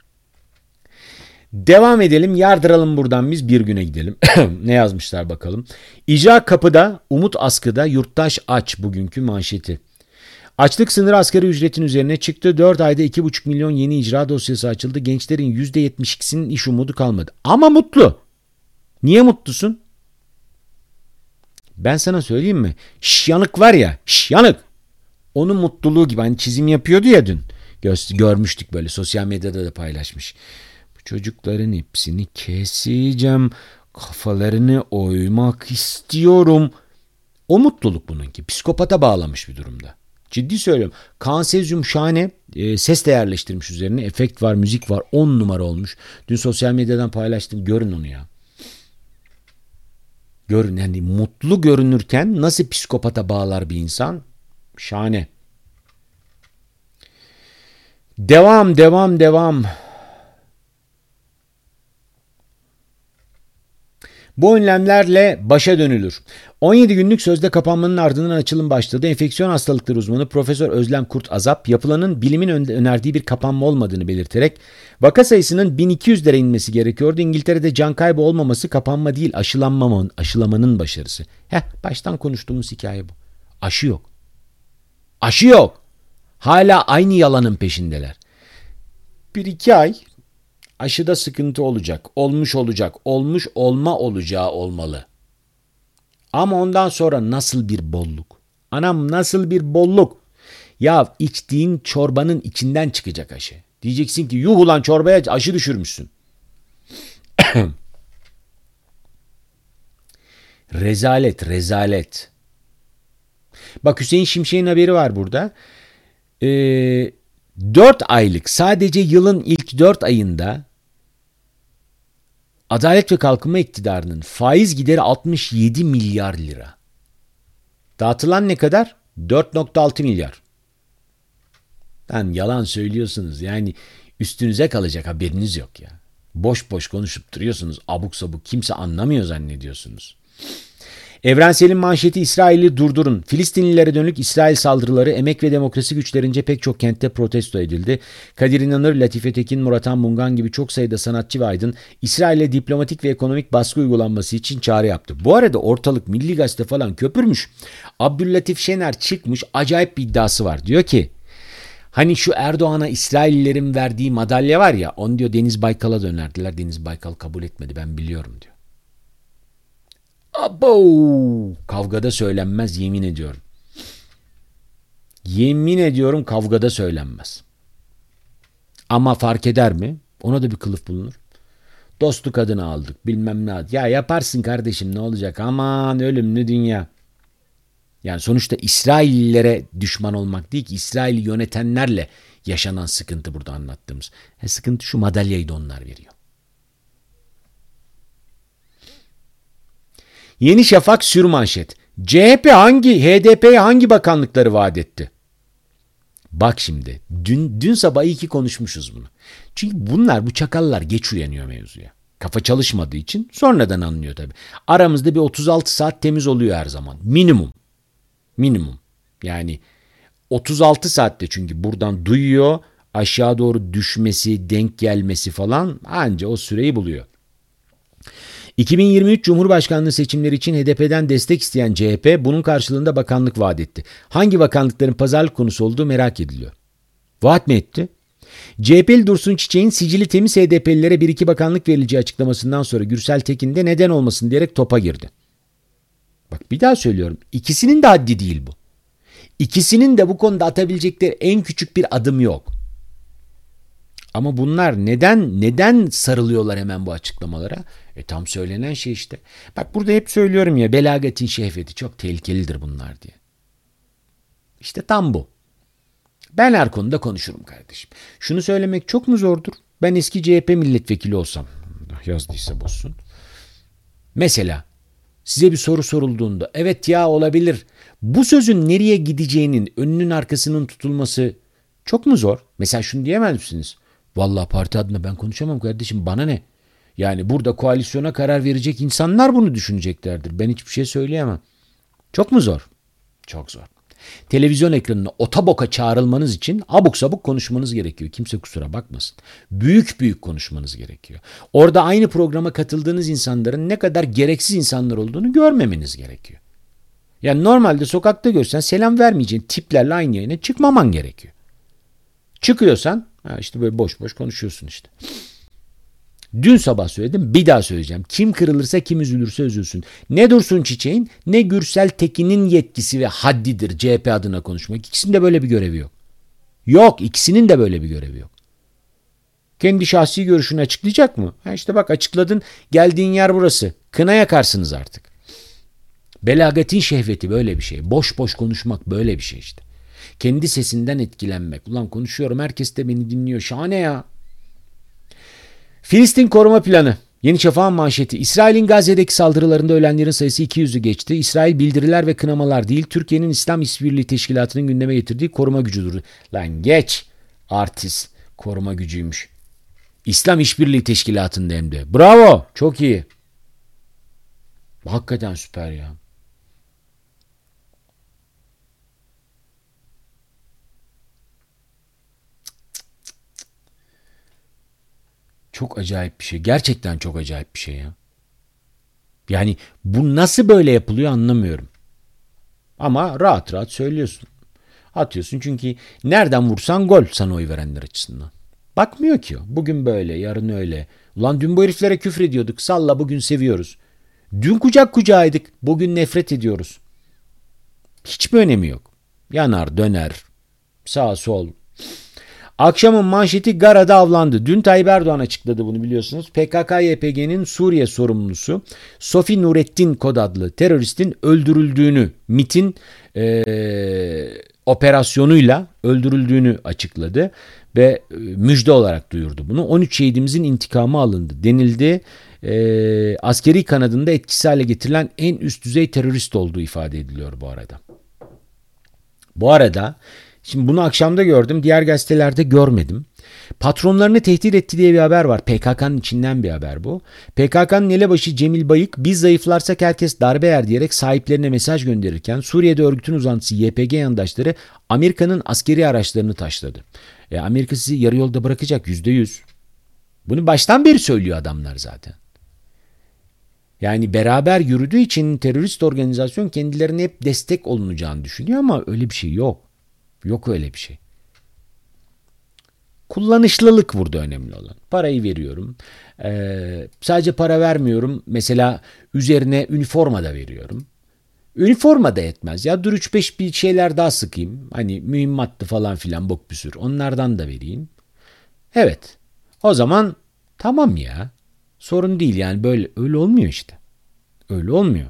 Devam edelim, yardıralım buradan biz bir güne gidelim. Ne yazmışlar bakalım. İcra kapıda, umut askıda, yurttaş aç bugünkü manşeti. Açlık sınırı asgari ücretin üzerine çıktı. dört ayda iki buçuk milyon yeni icra dosyası açıldı. Gençlerin yüzde yetmiş ikisinin iş umudu kalmadı. Ama mutlu. Niye mutlusun? Ben sana söyleyeyim mi? Şş yanık var ya, şş yanık. Onun mutluluğu gibi, hani çizim yapıyordu ya dün. Gö- görmüştük böyle, sosyal medyada da paylaşmış. Bu çocukların hepsini keseceğim. Kafalarını oymak istiyorum. O mutluluk bununki. Psikopata bağlamış bir durumda. Ciddi söylüyorum. Kaan Sezyum şahane e, ses de yerleştirmiş üzerine. Efekt var, müzik var. on numara olmuş. Dün sosyal medyadan paylaştım. Görün onu ya. Görün yani, mutlu görünürken nasıl psikopata bağlar bir insan? Şahane. Devam, devam, devam. Bu önlemlerle başa dönülür. on yedi günlük sözde kapanmanın ardından açılım başladı. Enfeksiyon hastalıkları uzmanı Profesör Özlem Kurt Azap, yapılanın bilimin önerdiği bir kapanma olmadığını belirterek vaka sayısının bin iki yüzlere inmesi gerekiyordu. İngiltere'de can kaybı olmaması kapanma değil, aşılanmanın, aşılamanın başarısı. Heh, baştan konuştuğumuz hikaye bu. Aşı yok. Aşı yok. Hala aynı yalanın peşindeler. Bir iki ay aşıda sıkıntı olacak, olmuş olacak, olmuş olma olacağı olmalı. Ama ondan sonra nasıl bir bolluk? Anam nasıl bir bolluk? Ya içtiğin çorbanın içinden çıkacak aşı. Diyeceksin ki yuh ulan çorbaya aşı düşürmüşsün. Rezalet, rezalet. Bak Hüseyin Şimşek'in haberi var burada. Ee, dört aylık, sadece yılın ilk dört ayında Adalet ve Kalkınma iktidarının faiz gideri altmış yedi milyar lira. Dağıtılan ne kadar? dört virgül altı milyar. Lan yalan söylüyorsunuz. Yani üstünüze kalacak haberiniz yok ya. Boş boş konuşup duruyorsunuz. Abuk sabuk, kimse anlamıyor zannediyorsunuz. Evrensel'in manşeti İsrail'i durdurun. Filistinlilere dönük İsrail saldırıları emek ve demokrasi güçlerince pek çok kentte protesto edildi. Kadir İnanır, Latife Tekin, Murat Mungan gibi çok sayıda sanatçı ve aydın İsrail'e diplomatik ve ekonomik baskı uygulanması için çağrı yaptı. Bu arada ortalık Milli Gazete falan köpürmüş. Abdüllatif Şener çıkmış, acayip bir iddiası var. Diyor ki hani şu Erdoğan'a İsraillilerin verdiği madalya var ya, onu diyor Deniz Baykal'a önerdiler. Deniz Baykal kabul etmedi, ben biliyorum diyor. Abo! Kavgada söylenmez, yemin ediyorum. Yemin ediyorum kavgada söylenmez. Ama fark eder mi? Ona da bir kılıf bulunur. Dostluk adına aldık, bilmem ne. Ya yaparsın kardeşim, ne olacak? Aman ölümlü dünya. Yani sonuçta İsraillilere düşman olmak değil ki, İsrail'i yönetenlerle yaşanan sıkıntı burada anlattığımız. He, sıkıntı şu, madalyayı da onlar veriyor. Yeni Şafak sürmanşet. C H P hangi, H D P'ye hangi bakanlıkları vaat etti? Bak şimdi, dün, dün sabah iyi ki konuşmuşuz bunu. Çünkü bunlar, bu çakallar geç uyanıyor mevzuya. Kafa çalışmadığı için sonradan anlıyor tabii. Aramızda bir otuz altı saat temiz oluyor her zaman. Minimum. Minimum. Yani otuz altı saatte, çünkü buradan duyuyor, aşağı doğru düşmesi, denk gelmesi falan anca o süreyi buluyor. iki bin yirmi üç Cumhurbaşkanlığı seçimleri için H D P'den destek isteyen C H P bunun karşılığında bakanlık vaat etti. Hangi bakanlıkların pazarlık konusu olduğu merak ediliyor. Vaat mi etti? C H P'li Dursun Çiçek'in sicili temiz H D P'lilere bir iki bakanlık verileceği açıklamasından sonra Gürsel Tekin de neden olmasın diyerek topa girdi. Bak bir daha söylüyorum. İkisinin de haddi değil bu. İkisinin de bu konuda atabilecekleri en küçük bir adım yok. Ama bunlar neden neden sarılıyorlar hemen bu açıklamalara? E tam söylenen şey işte. Bak burada hep söylüyorum ya, belagatin şehveti çok tehlikelidir bunlar diye. İşte tam bu. Ben her konuda konuşurum kardeşim. Şunu söylemek çok mu zordur? Ben eski C H P milletvekili olsam, yazdıysa bozsun. Mesela size bir soru sorulduğunda evet ya olabilir. Bu sözün nereye gideceğinin önünün arkasının tutulması çok mu zor? Mesela şunu diyemez misiniz? Vallahi parti adına ben konuşamam kardeşim, bana ne? Yani burada koalisyona karar verecek insanlar bunu düşüneceklerdir. Ben hiçbir şey söyleyemem. Çok mu zor? Çok zor. Televizyon ekranına otaboka çağrılmanız için abuk sabuk konuşmanız gerekiyor. Kimse kusura bakmasın. Büyük büyük konuşmanız gerekiyor. Orada aynı programa katıldığınız insanların ne kadar gereksiz insanlar olduğunu görmemeniz gerekiyor. Yani normalde sokakta görsen selam vermeyeceğin tiplerle aynı yayına çıkmaman gerekiyor. Çıkıyorsan ha işte böyle boş boş konuşuyorsun işte. Dün sabah söyledim, bir daha söyleyeceğim. Kim kırılırsa, kim üzülürse üzülsün. Ne Dursun Çiçek'in ne Gürsel Tekin'in yetkisi ve haddidir C H P adına konuşmak. İkisinin de böyle bir görevi yok. Yok, ikisinin de böyle bir görevi yok. Kendi şahsi görüşünü açıklayacak mı? Ha işte bak açıkladın, geldiğin yer burası. Kına yakarsınız artık. Belagatin şehveti böyle bir şey. Boş boş konuşmak böyle bir şey işte. Kendi sesinden etkilenmek. Ulan konuşuyorum, herkes de beni dinliyor. Şahane ya. Filistin koruma planı. Yeni Şafak'ın manşeti. İsrail'in Gazze'deki saldırılarında ölenlerin sayısı iki yüzü geçti. İsrail bildiriler ve kınamalar değil, Türkiye'nin İslam İşbirliği Teşkilatı'nın gündeme getirdiği koruma gücüdür. Lan geç. Artist. Koruma gücüymüş. İslam İşbirliği Teşkilatı'nda hem de. Bravo. Çok iyi. Hakikaten süper ya. Çok acayip bir şey. Gerçekten çok acayip bir şey ya. Yani bu nasıl böyle yapılıyor anlamıyorum. Ama rahat rahat söylüyorsun. Atıyorsun çünkü nereden vursan gol sana oy verenler açısından. Bakmıyor ki o. Bugün böyle, yarın öyle. Ulan dün bu heriflere küfür ediyorduk. Salla, bugün seviyoruz. Dün kucak kucağıydık. Bugün nefret ediyoruz. Hiçbir önemi yok. Yanar döner. Sağ sol. Akşamın manşeti Gara'da avlandı. Dün Tayyip Erdoğan açıkladı bunu, biliyorsunuz. P K K Y P G'nin Suriye sorumlusu Sofi Nurettin Kod adlı teröristin öldürüldüğünü, MİT'in ee, operasyonuyla öldürüldüğünü açıkladı ve e, müjde olarak duyurdu bunu. on üç şehidimizin intikamı alındı denildi. E, askeri kanadında etkisiz hale getirilen en üst düzey terörist olduğu ifade ediliyor bu arada. Bu arada şimdi bunu akşamda gördüm. Diğer gazetelerde görmedim. Patronlarını tehdit etti diye bir haber var. P K K'nın içinden bir haber bu. P K K'nın elebaşı Cemil Bayık, biz zayıflarsak herkes darbe yer diyerek sahiplerine mesaj gönderirken Suriye'de örgütün uzantısı Y P G yandaşları Amerika'nın askeri araçlarını taşladı. E, Amerika sizi yarı yolda bırakacak yüzde yüz. Bunu baştan beri söylüyor adamlar zaten. Yani beraber yürüdüğü için terörist organizasyon kendilerine hep destek olunacağını düşünüyor ama öyle bir şey yok. Yok öyle bir şey. Kullanışlılık burada önemli olan. Parayı veriyorum. Ee, sadece para vermiyorum. Mesela üzerine üniforma da veriyorum. Üniforma da yetmez. Ya dur üç beş bir şeyler daha sıkayım. Hani mühimmattı falan filan bok bir sürü. Onlardan da vereyim. Evet. O zaman tamam ya. Sorun değil yani, böyle öyle olmuyor işte. Öyle olmuyor.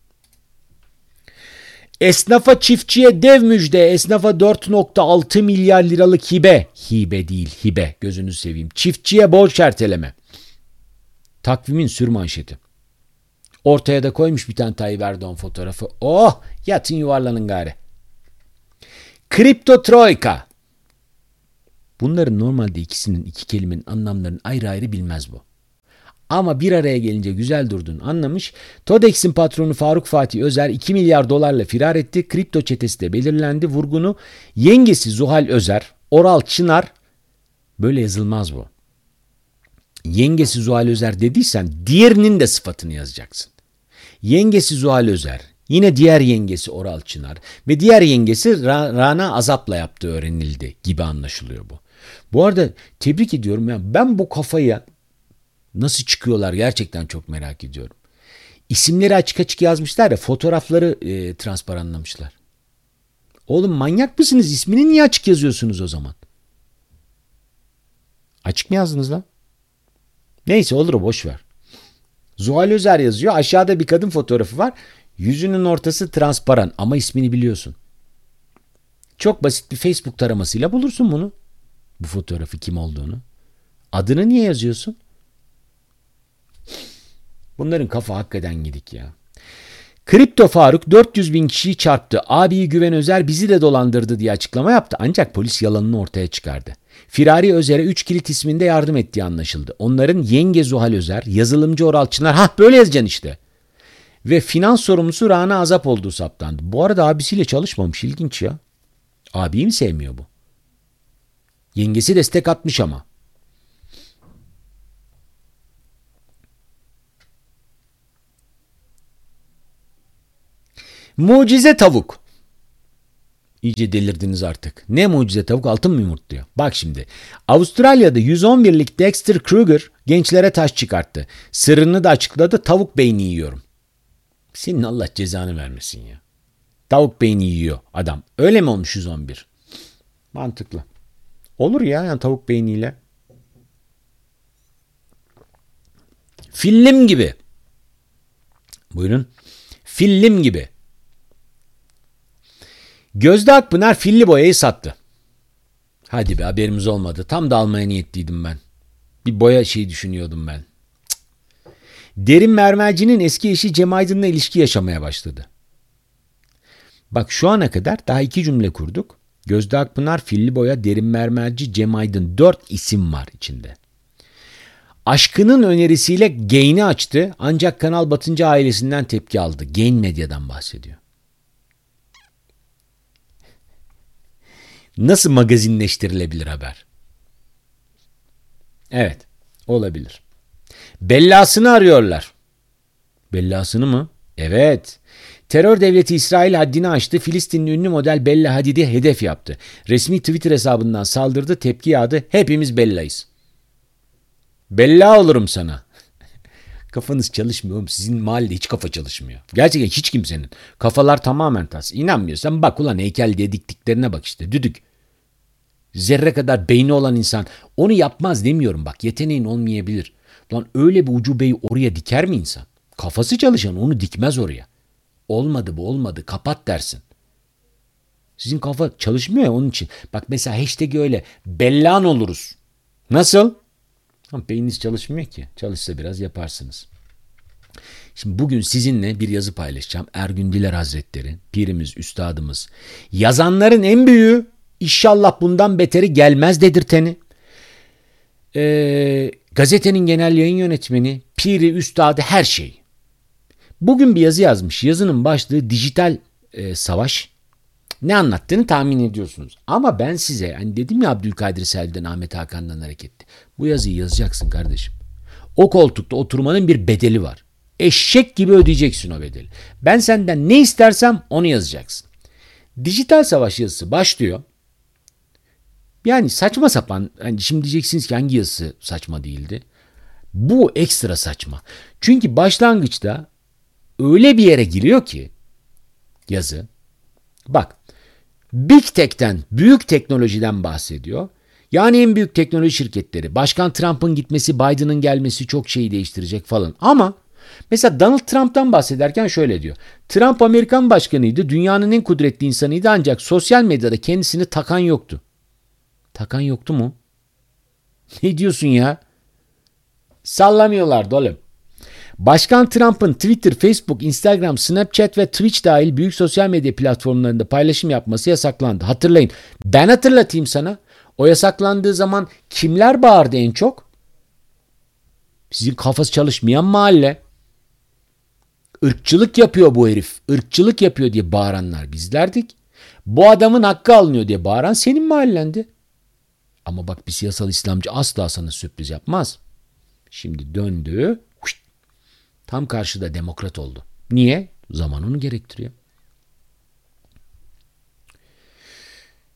Esnafa çiftçiye dev müjde. Esnafa dört nokta altı milyar liralık hibe. Hibe değil, hibe. Gözünüzü seveyim. Çiftçiye borç erteleme. Takvimin sürmanşeti. Ortaya da koymuş bir tane Tayyip Erdoğan fotoğrafı. Oh, yatın yuvarlanın gari. Kripto troika. Bunların normalde ikisinin, iki kelimenin anlamlarını ayrı ayrı bilmez bu. Ama bir araya gelince güzel durduğunu anlamış. Todex'in patronu Faruk Fatih Özer iki milyar dolarla firar etti. Kripto çetesi de belirlendi. Vurgunu yengesi Zuhal Özer, Oral Çınar, böyle yazılmaz bu. Yengesi Zuhal Özer dediysen diğerinin de sıfatını yazacaksın. Yengesi Zuhal Özer, yine diğer yengesi Oral Çınar ve diğer yengesi Rana Azap'la yaptığı öğrenildi gibi anlaşılıyor bu. Bu arada tebrik ediyorum ya. Ben bu kafaya nasıl çıkıyorlar gerçekten çok merak ediyorum. İsimleri açık açık yazmışlar ya, fotoğrafları e, transparanlamışlar. Oğlum manyak mısınız? İsmini niye açık yazıyorsunuz o zaman? Açık mı yazdınız lan? Neyse olur o, boş ver. Zuhal Özer yazıyor. Aşağıda bir kadın fotoğrafı var. Yüzünün ortası transparan ama ismini biliyorsun. Çok basit bir Facebook taramasıyla bulursun bunu. Bu fotoğrafı kim olduğunu. Adını niye yazıyorsun? Bunların kafa hakikaten gidik ya. Kripto Faruk dört yüz bin kişiyi çarptı. Abiyi Güven Özer bizi de dolandırdı diye açıklama yaptı. Ancak polis yalanını ortaya çıkardı. Firari Özer'e üç kilit isminde yardım ettiği anlaşıldı. Onların yenge Zuhal Özer, yazılımcı Oral Çınar, hah böyle yazacaksın işte. Ve finans sorumlusu Rana Azap olduğu saptandı. Bu arada abisiyle çalışmamış, ilginç ya. Abiyi mi sevmiyor bu? Yengesi destek atmış ama. Mucize tavuk. İyice delirdiniz artık. Ne mucize tavuk, altın mı yumurtluyor? Bak şimdi. Avustralya'da yüz on birlik Dexter Kruger gençlere taş çıkarttı. Sırrını da açıkladı. Tavuk beyni yiyorum. Senin Allah cezanı vermesin ya. Tavuk beyni yiyor adam. Öyle mi olmuş yüz on bir? Mantıklı. Olur ya yani tavuk beyniyle. Film gibi. Buyurun. Film gibi. Gözde Akpınar filli boyayı sattı. Hadi be, haberimiz olmadı. Tam da almaya niyetliydim ben. Bir boya şeyi düşünüyordum ben. Cık. Derin Mermerci'nin eski eşi Cem Aydın'la ilişki yaşamaya başladı. Bak şu ana kadar daha iki cümle kurduk. Gözde Akpınar, filli boya, Derin Mermerci, Cem Aydın. Dört isim var içinde. Aşkının önerisiyle Gain'i açtı ancak Kanal Batınca ailesinden tepki aldı. Gain Medya'dan bahsediyor. Nasıl magazinleştirilebilir haber? Evet, olabilir. Bellasını arıyorlar. Bellasını mı? Evet. Terör devleti İsrail haddini aştı. Filistinli ünlü model Bella Hadid'i hedef yaptı. Resmi Twitter hesabından saldırdı, tepki yağdı. Hepimiz Bella'yız. Bella olurum sana. Kafanız çalışmıyor oğlum. Sizin mahallede hiç kafa çalışmıyor. Gerçekten hiç kimsenin. Kafalar tamamen tas. İnanmıyorsan bak ulan, heykel diye diktiklerine bak işte. Düdük. Zerre kadar beyni olan insan onu yapmaz demiyorum bak. Yeteneğin olmayabilir. Lan öyle bir ucubeyi oraya diker mi insan? Kafası çalışan onu dikmez oraya. Olmadı bu, olmadı, kapat dersin. Sizin kafa çalışmıyor ya, onun için. Bak mesela hashtag öyle. Bellan oluruz. Nasıl? Beyniniz çalışmıyor ki. Çalışsa biraz yaparsınız. Şimdi bugün sizinle bir yazı paylaşacağım. Ergün Diler Hazretleri, pirimiz, üstadımız. Yazanların en büyüğü, inşallah bundan beteri gelmez dedirteni. Ee, gazetenin genel yayın yönetmeni, piri, üstadı, her şey. Bugün bir yazı yazmış. Yazının başlığı dijital e, savaş. Ne anlattığını tahmin ediyorsunuz. Ama ben size hani dedim ya, Abdülkadir Selvi'den, Ahmet Hakan'dan hareketli. Bu yazıyı yazacaksın kardeşim. O koltukta oturmanın bir bedeli var. Eşek gibi ödeyeceksin o bedeli. Ben senden ne istersem onu yazacaksın. Dijital savaş yazısı başlıyor. Yani saçma sapan. Hani şimdi diyeceksiniz ki hangi yazısı saçma değildi? Bu ekstra saçma. Çünkü başlangıçta öyle bir yere giriyor ki yazı. Bak, Big Tech'ten, büyük teknolojiden bahsediyor. Yani en büyük teknoloji şirketleri. Başkan Trump'ın gitmesi, Biden'ın gelmesi çok şeyi değiştirecek falan. Ama mesela Donald Trump'tan bahsederken şöyle diyor. Trump Amerikan başkanıydı, dünyanın en kudretli insanıydı ancak sosyal medyada kendisini takan yoktu. Takan yoktu mu? Ne diyorsun ya? Sallamıyorlardı oğlum. Başkan Trump'ın Twitter, Facebook, Instagram, Snapchat ve Twitch dahil büyük sosyal medya platformlarında paylaşım yapması yasaklandı. Hatırlayın. Ben hatırlatayım sana. O yasaklandığı zaman kimler bağırdı en çok? Sizin kafası çalışmayan mahalle. Irkçılık yapıyor bu herif. Irkçılık yapıyor diye bağıranlar bizlerdik. Bu adamın hakkı alınıyor diye bağıran senin mahallendi. Ama bak, bir siyasal İslamcı asla sana sürpriz yapmaz. Şimdi döndü. Tam karşıda demokrat oldu. Niye? Zaman onu gerektiriyor.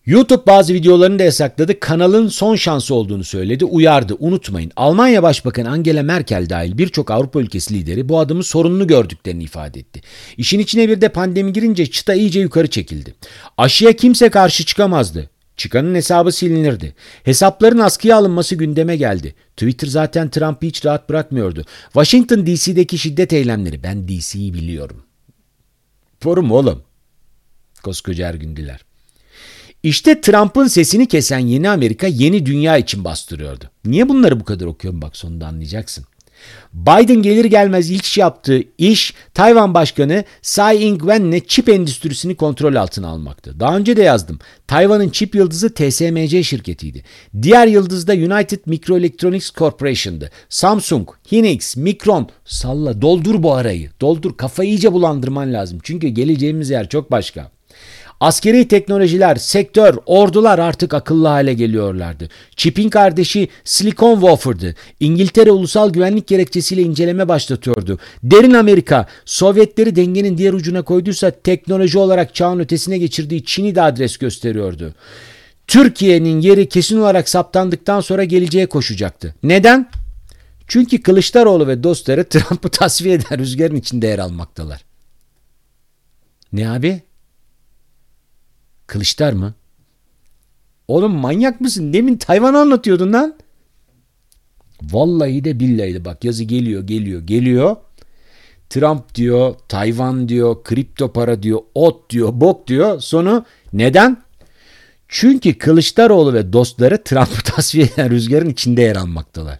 YouTube bazı videolarını da yasakladı. Kanalın son şansı olduğunu söyledi. Uyardı. Unutmayın. Almanya Başbakanı Angela Merkel dahil birçok Avrupa ülkesi lideri bu adımın sorununu gördüklerini ifade etti. İşin içine bir de pandemi girince çıta iyice yukarı çekildi. Aşıya kimse karşı çıkamazdı. Çıkanın hesabı silinirdi. Hesapların askıya alınması gündeme geldi. Twitter zaten Trump'ı hiç rahat bırakmıyordu. Washington D C'deki şiddet eylemleri. Ben D C'yi biliyorum. Forum oğlum. Koskoca Ergündiler. İşte Trump'ın sesini kesen yeni Amerika yeni dünya için bastırıyordu. Niye bunları bu kadar okuyorum bak sonunda anlayacaksın. Biden gelir gelmez ilk yaptığı iş Tayvan Başkanı Tsai Ing-wen'le çip endüstrisini kontrol altına almaktı. Daha önce de yazdım. Tayvan'ın çip yıldızı T S M C şirketiydi. Diğer yıldız da United Microelectronics Corporation'dı. Samsung, Hynix, Micron, salla doldur bu arayı. Doldur, kafayı iyice bulandırman lazım. Çünkü geleceğimiz yer çok başka. Askeri teknolojiler, sektör, ordular artık akıllı hale geliyorlardı. Çip'in kardeşi Silicon Wafer'dı. İngiltere ulusal güvenlik gerekçesiyle inceleme başlatıyordu. Derin Amerika, Sovyetleri dengenin diğer ucuna koyduysa teknoloji olarak çağın ötesine geçirdiği Çin'i de adres gösteriyordu. Türkiye'nin yeri kesin olarak saptandıktan sonra geleceğe koşacaktı. Neden? Çünkü Kılıçdaroğlu ve dostları Trump'ı tasfiye eden rüzgarın içinde yer almaktalar. Ne abi? Kılıçlar mı? Oğlum manyak mısın? Demin Tayvan'ı anlatıyordun lan. Vallahi de billahi de bak yazı geliyor geliyor geliyor. Trump diyor, Tayvan diyor, kripto para diyor, ot diyor, bok diyor. Sonu neden? Çünkü Kılıçdaroğlu ve dostları Trump'ı tasfiye eden rüzgarın içinde yer almaktalar.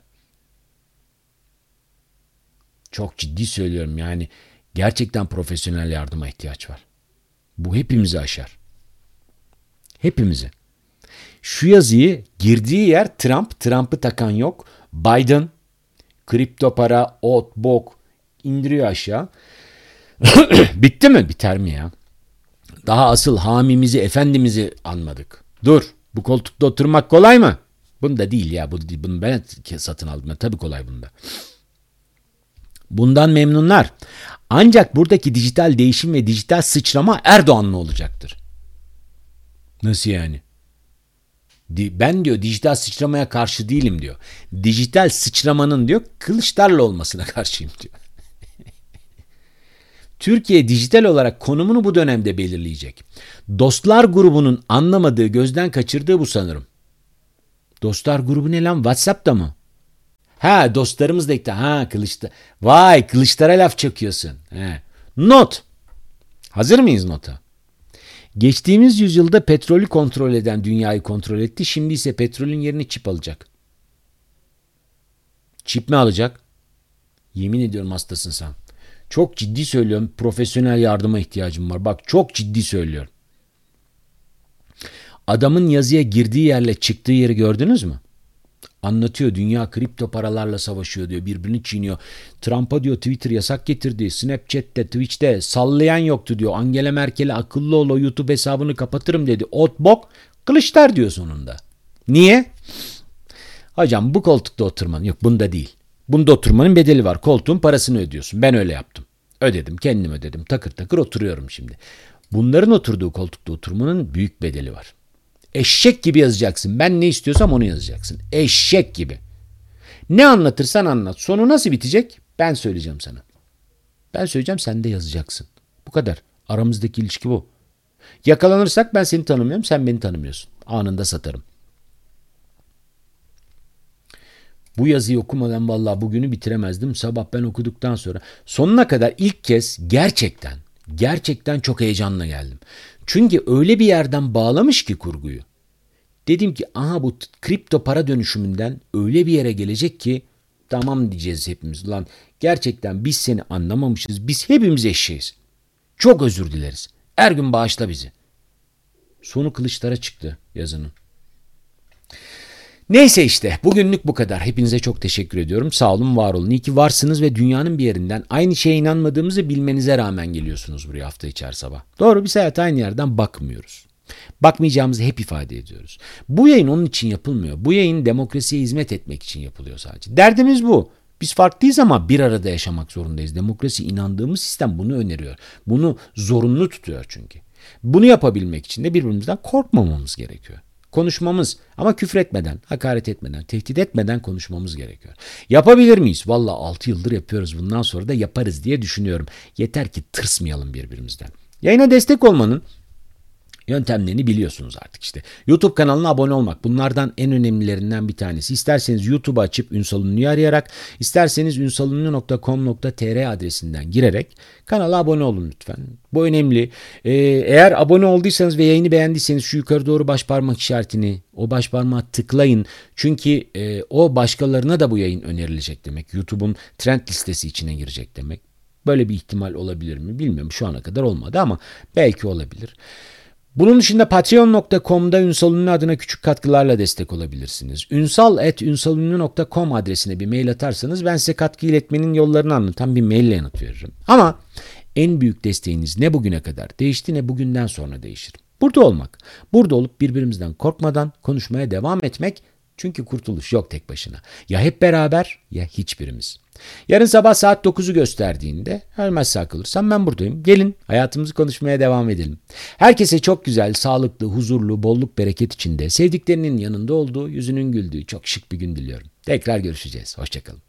Çok ciddi söylüyorum yani gerçekten profesyonel yardıma ihtiyaç var. Bu hepimizi aşar. Hepimizi. Şu yazıyı girdiği yer Trump, Trump'ı takan yok. Biden, kripto para, ot, bok indiriyor aşağı. Bitti mi? Biter mi ya? Daha asıl hamimizi, efendimizi anmadık. Dur, bu koltukta oturmak kolay mı? Bunda değil ya, bunu ben satın aldım. Tabii kolay bunda. Bundan memnunlar. Ancak buradaki dijital değişim ve dijital sıçrama Erdoğan'la olacaktır. Nasıl yani? Ben diyor dijital sıçramaya karşı değilim diyor. Dijital sıçramanın diyor Kılıçdaroğlu olmasına karşıyım diyor. Türkiye dijital olarak konumunu bu dönemde belirleyecek. Dostlar grubunun anlamadığı, gözden kaçırdığı bu sanırım. Dostlar grubu ne lan? WhatsApp'ta mı? Ha dostlarımız da ekte. Ha Kılıçda. Vay Kılıçlara laf çakıyorsun. He. Not. Hazır mıyız nota? Geçtiğimiz yüzyılda petrolü kontrol eden dünyayı kontrol etti. Şimdi ise petrolün yerini çip alacak. Çip mi alacak? Yemin ediyorum hastasın sen. Çok ciddi söylüyorum. Profesyonel yardıma ihtiyacım var. Bak çok ciddi söylüyorum. Adamın yazıya girdiği yerle çıktığı yeri gördünüz mü? Anlatıyor. Dünya kripto paralarla savaşıyor diyor. Birbirini çiğniyor. Trump'a diyor Twitter yasak getirdi. Snapchat'te, Twitch'te sallayan yoktu diyor. Angela Merkel'e akıllı ol o YouTube hesabını kapatırım dedi. Ot bok Kılıçlar diyor sonunda. Niye? Hocam bu koltukta oturmanın yok bunda değil. Bunda oturmanın bedeli var. Koltuğun parasını ödüyorsun. Ben öyle yaptım. Ödedim. Kendim ödedim. Takır takır oturuyorum şimdi. Bunların oturduğu koltukta oturmanın büyük bedeli var. Eşek gibi yazacaksın. Ben ne istiyorsam onu yazacaksın. Eşek gibi. Ne anlatırsan anlat. Sonu nasıl bitecek? Ben söyleyeceğim sana. Ben söyleyeceğim sen de yazacaksın. Bu kadar. Aramızdaki ilişki bu. Yakalanırsak ben seni tanımıyorum. Sen beni tanımıyorsun. Anında satarım. Bu yazıyı okumadan vallahi bugünü bitiremezdim. Sabah ben okuduktan sonra sonuna kadar ilk kez gerçekten gerçekten çok heyecanla geldim. Çünkü öyle bir yerden bağlamış ki kurguyu. Dedim ki aha bu kripto para dönüşümünden öyle bir yere gelecek ki tamam diyeceğiz hepimiz. Lan gerçekten biz seni anlamamışız. Biz hepimiz eşeğiz. Çok özür dileriz. Her gün bağışla bizi. Sonu Kılıçlara çıktı yazının. Neyse işte bugünlük bu kadar. Hepinize çok teşekkür ediyorum. Sağ olun, var olun. İyi ki varsınız ve dünyanın bir yerinden aynı şeye inanmadığımızı bilmenize rağmen geliyorsunuz buraya hafta içi her sabah. Doğru, biz hayata aynı yerden bakmıyoruz. Bakmayacağımızı hep ifade ediyoruz. Bu yayın onun için yapılmıyor. Bu yayın demokrasiye hizmet etmek için yapılıyor sadece. Derdimiz bu. Biz farklıyız ama bir arada yaşamak zorundayız. Demokrasi inandığımız sistem bunu öneriyor. Bunu zorunlu tutuyor çünkü. Bunu yapabilmek için de birbirimizden korkmamamız gerekiyor. Konuşmamız ama küfretmeden, hakaret etmeden, tehdit etmeden konuşmamız gerekiyor. Yapabilir miyiz? Valla altı yıldır yapıyoruz. Bundan sonra da yaparız diye düşünüyorum. Yeter ki tırsmayalım birbirimizden. Yayına destek olmanın yöntemlerini biliyorsunuz artık işte. YouTube kanalına abone olmak bunlardan en önemlilerinden bir tanesi. İsterseniz YouTube'u açıp Ünsal Ünlü'yü arayarak, isterseniz ünsalünlü nokta com nokta tr adresinden girerek kanala abone olun lütfen. Bu önemli. Ee, eğer abone olduysanız ve yayını beğendiyseniz şu yukarı doğru baş parmak işaretini, o baş parmağı tıklayın. Çünkü e, o başkalarına da bu yayın önerilecek demek. YouTube'un trend listesi içine girecek demek. Böyle bir ihtimal olabilir mi bilmiyorum. Şu ana kadar olmadı ama belki olabilir. Bunun dışında patreon nokta com'da Ünsal Ünlü adına küçük katkılarla destek olabilirsiniz. ünsal at ünsalünlü nokta com adresine bir mail atarsanız ben size katkı iletmenin yollarını anlatan bir maille yanıt veririm. Ama en büyük desteğiniz ne bugüne kadar değişti ne bugünden sonra değişir. Burada olmak, burada olup birbirimizden korkmadan konuşmaya devam etmek. Çünkü kurtuluş yok tek başına. Ya hep beraber ya hiçbirimiz. Yarın sabah saat dokuzu gösterdiğinde ölmez sağ kalırsam ben buradayım. Gelin hayatımızı konuşmaya devam edelim. Herkese çok güzel, sağlıklı, huzurlu, bolluk bereket içinde sevdiklerinin yanında olduğu, yüzünün güldüğü çok şık bir gün diliyorum. Tekrar görüşeceğiz. Hoşçakalın.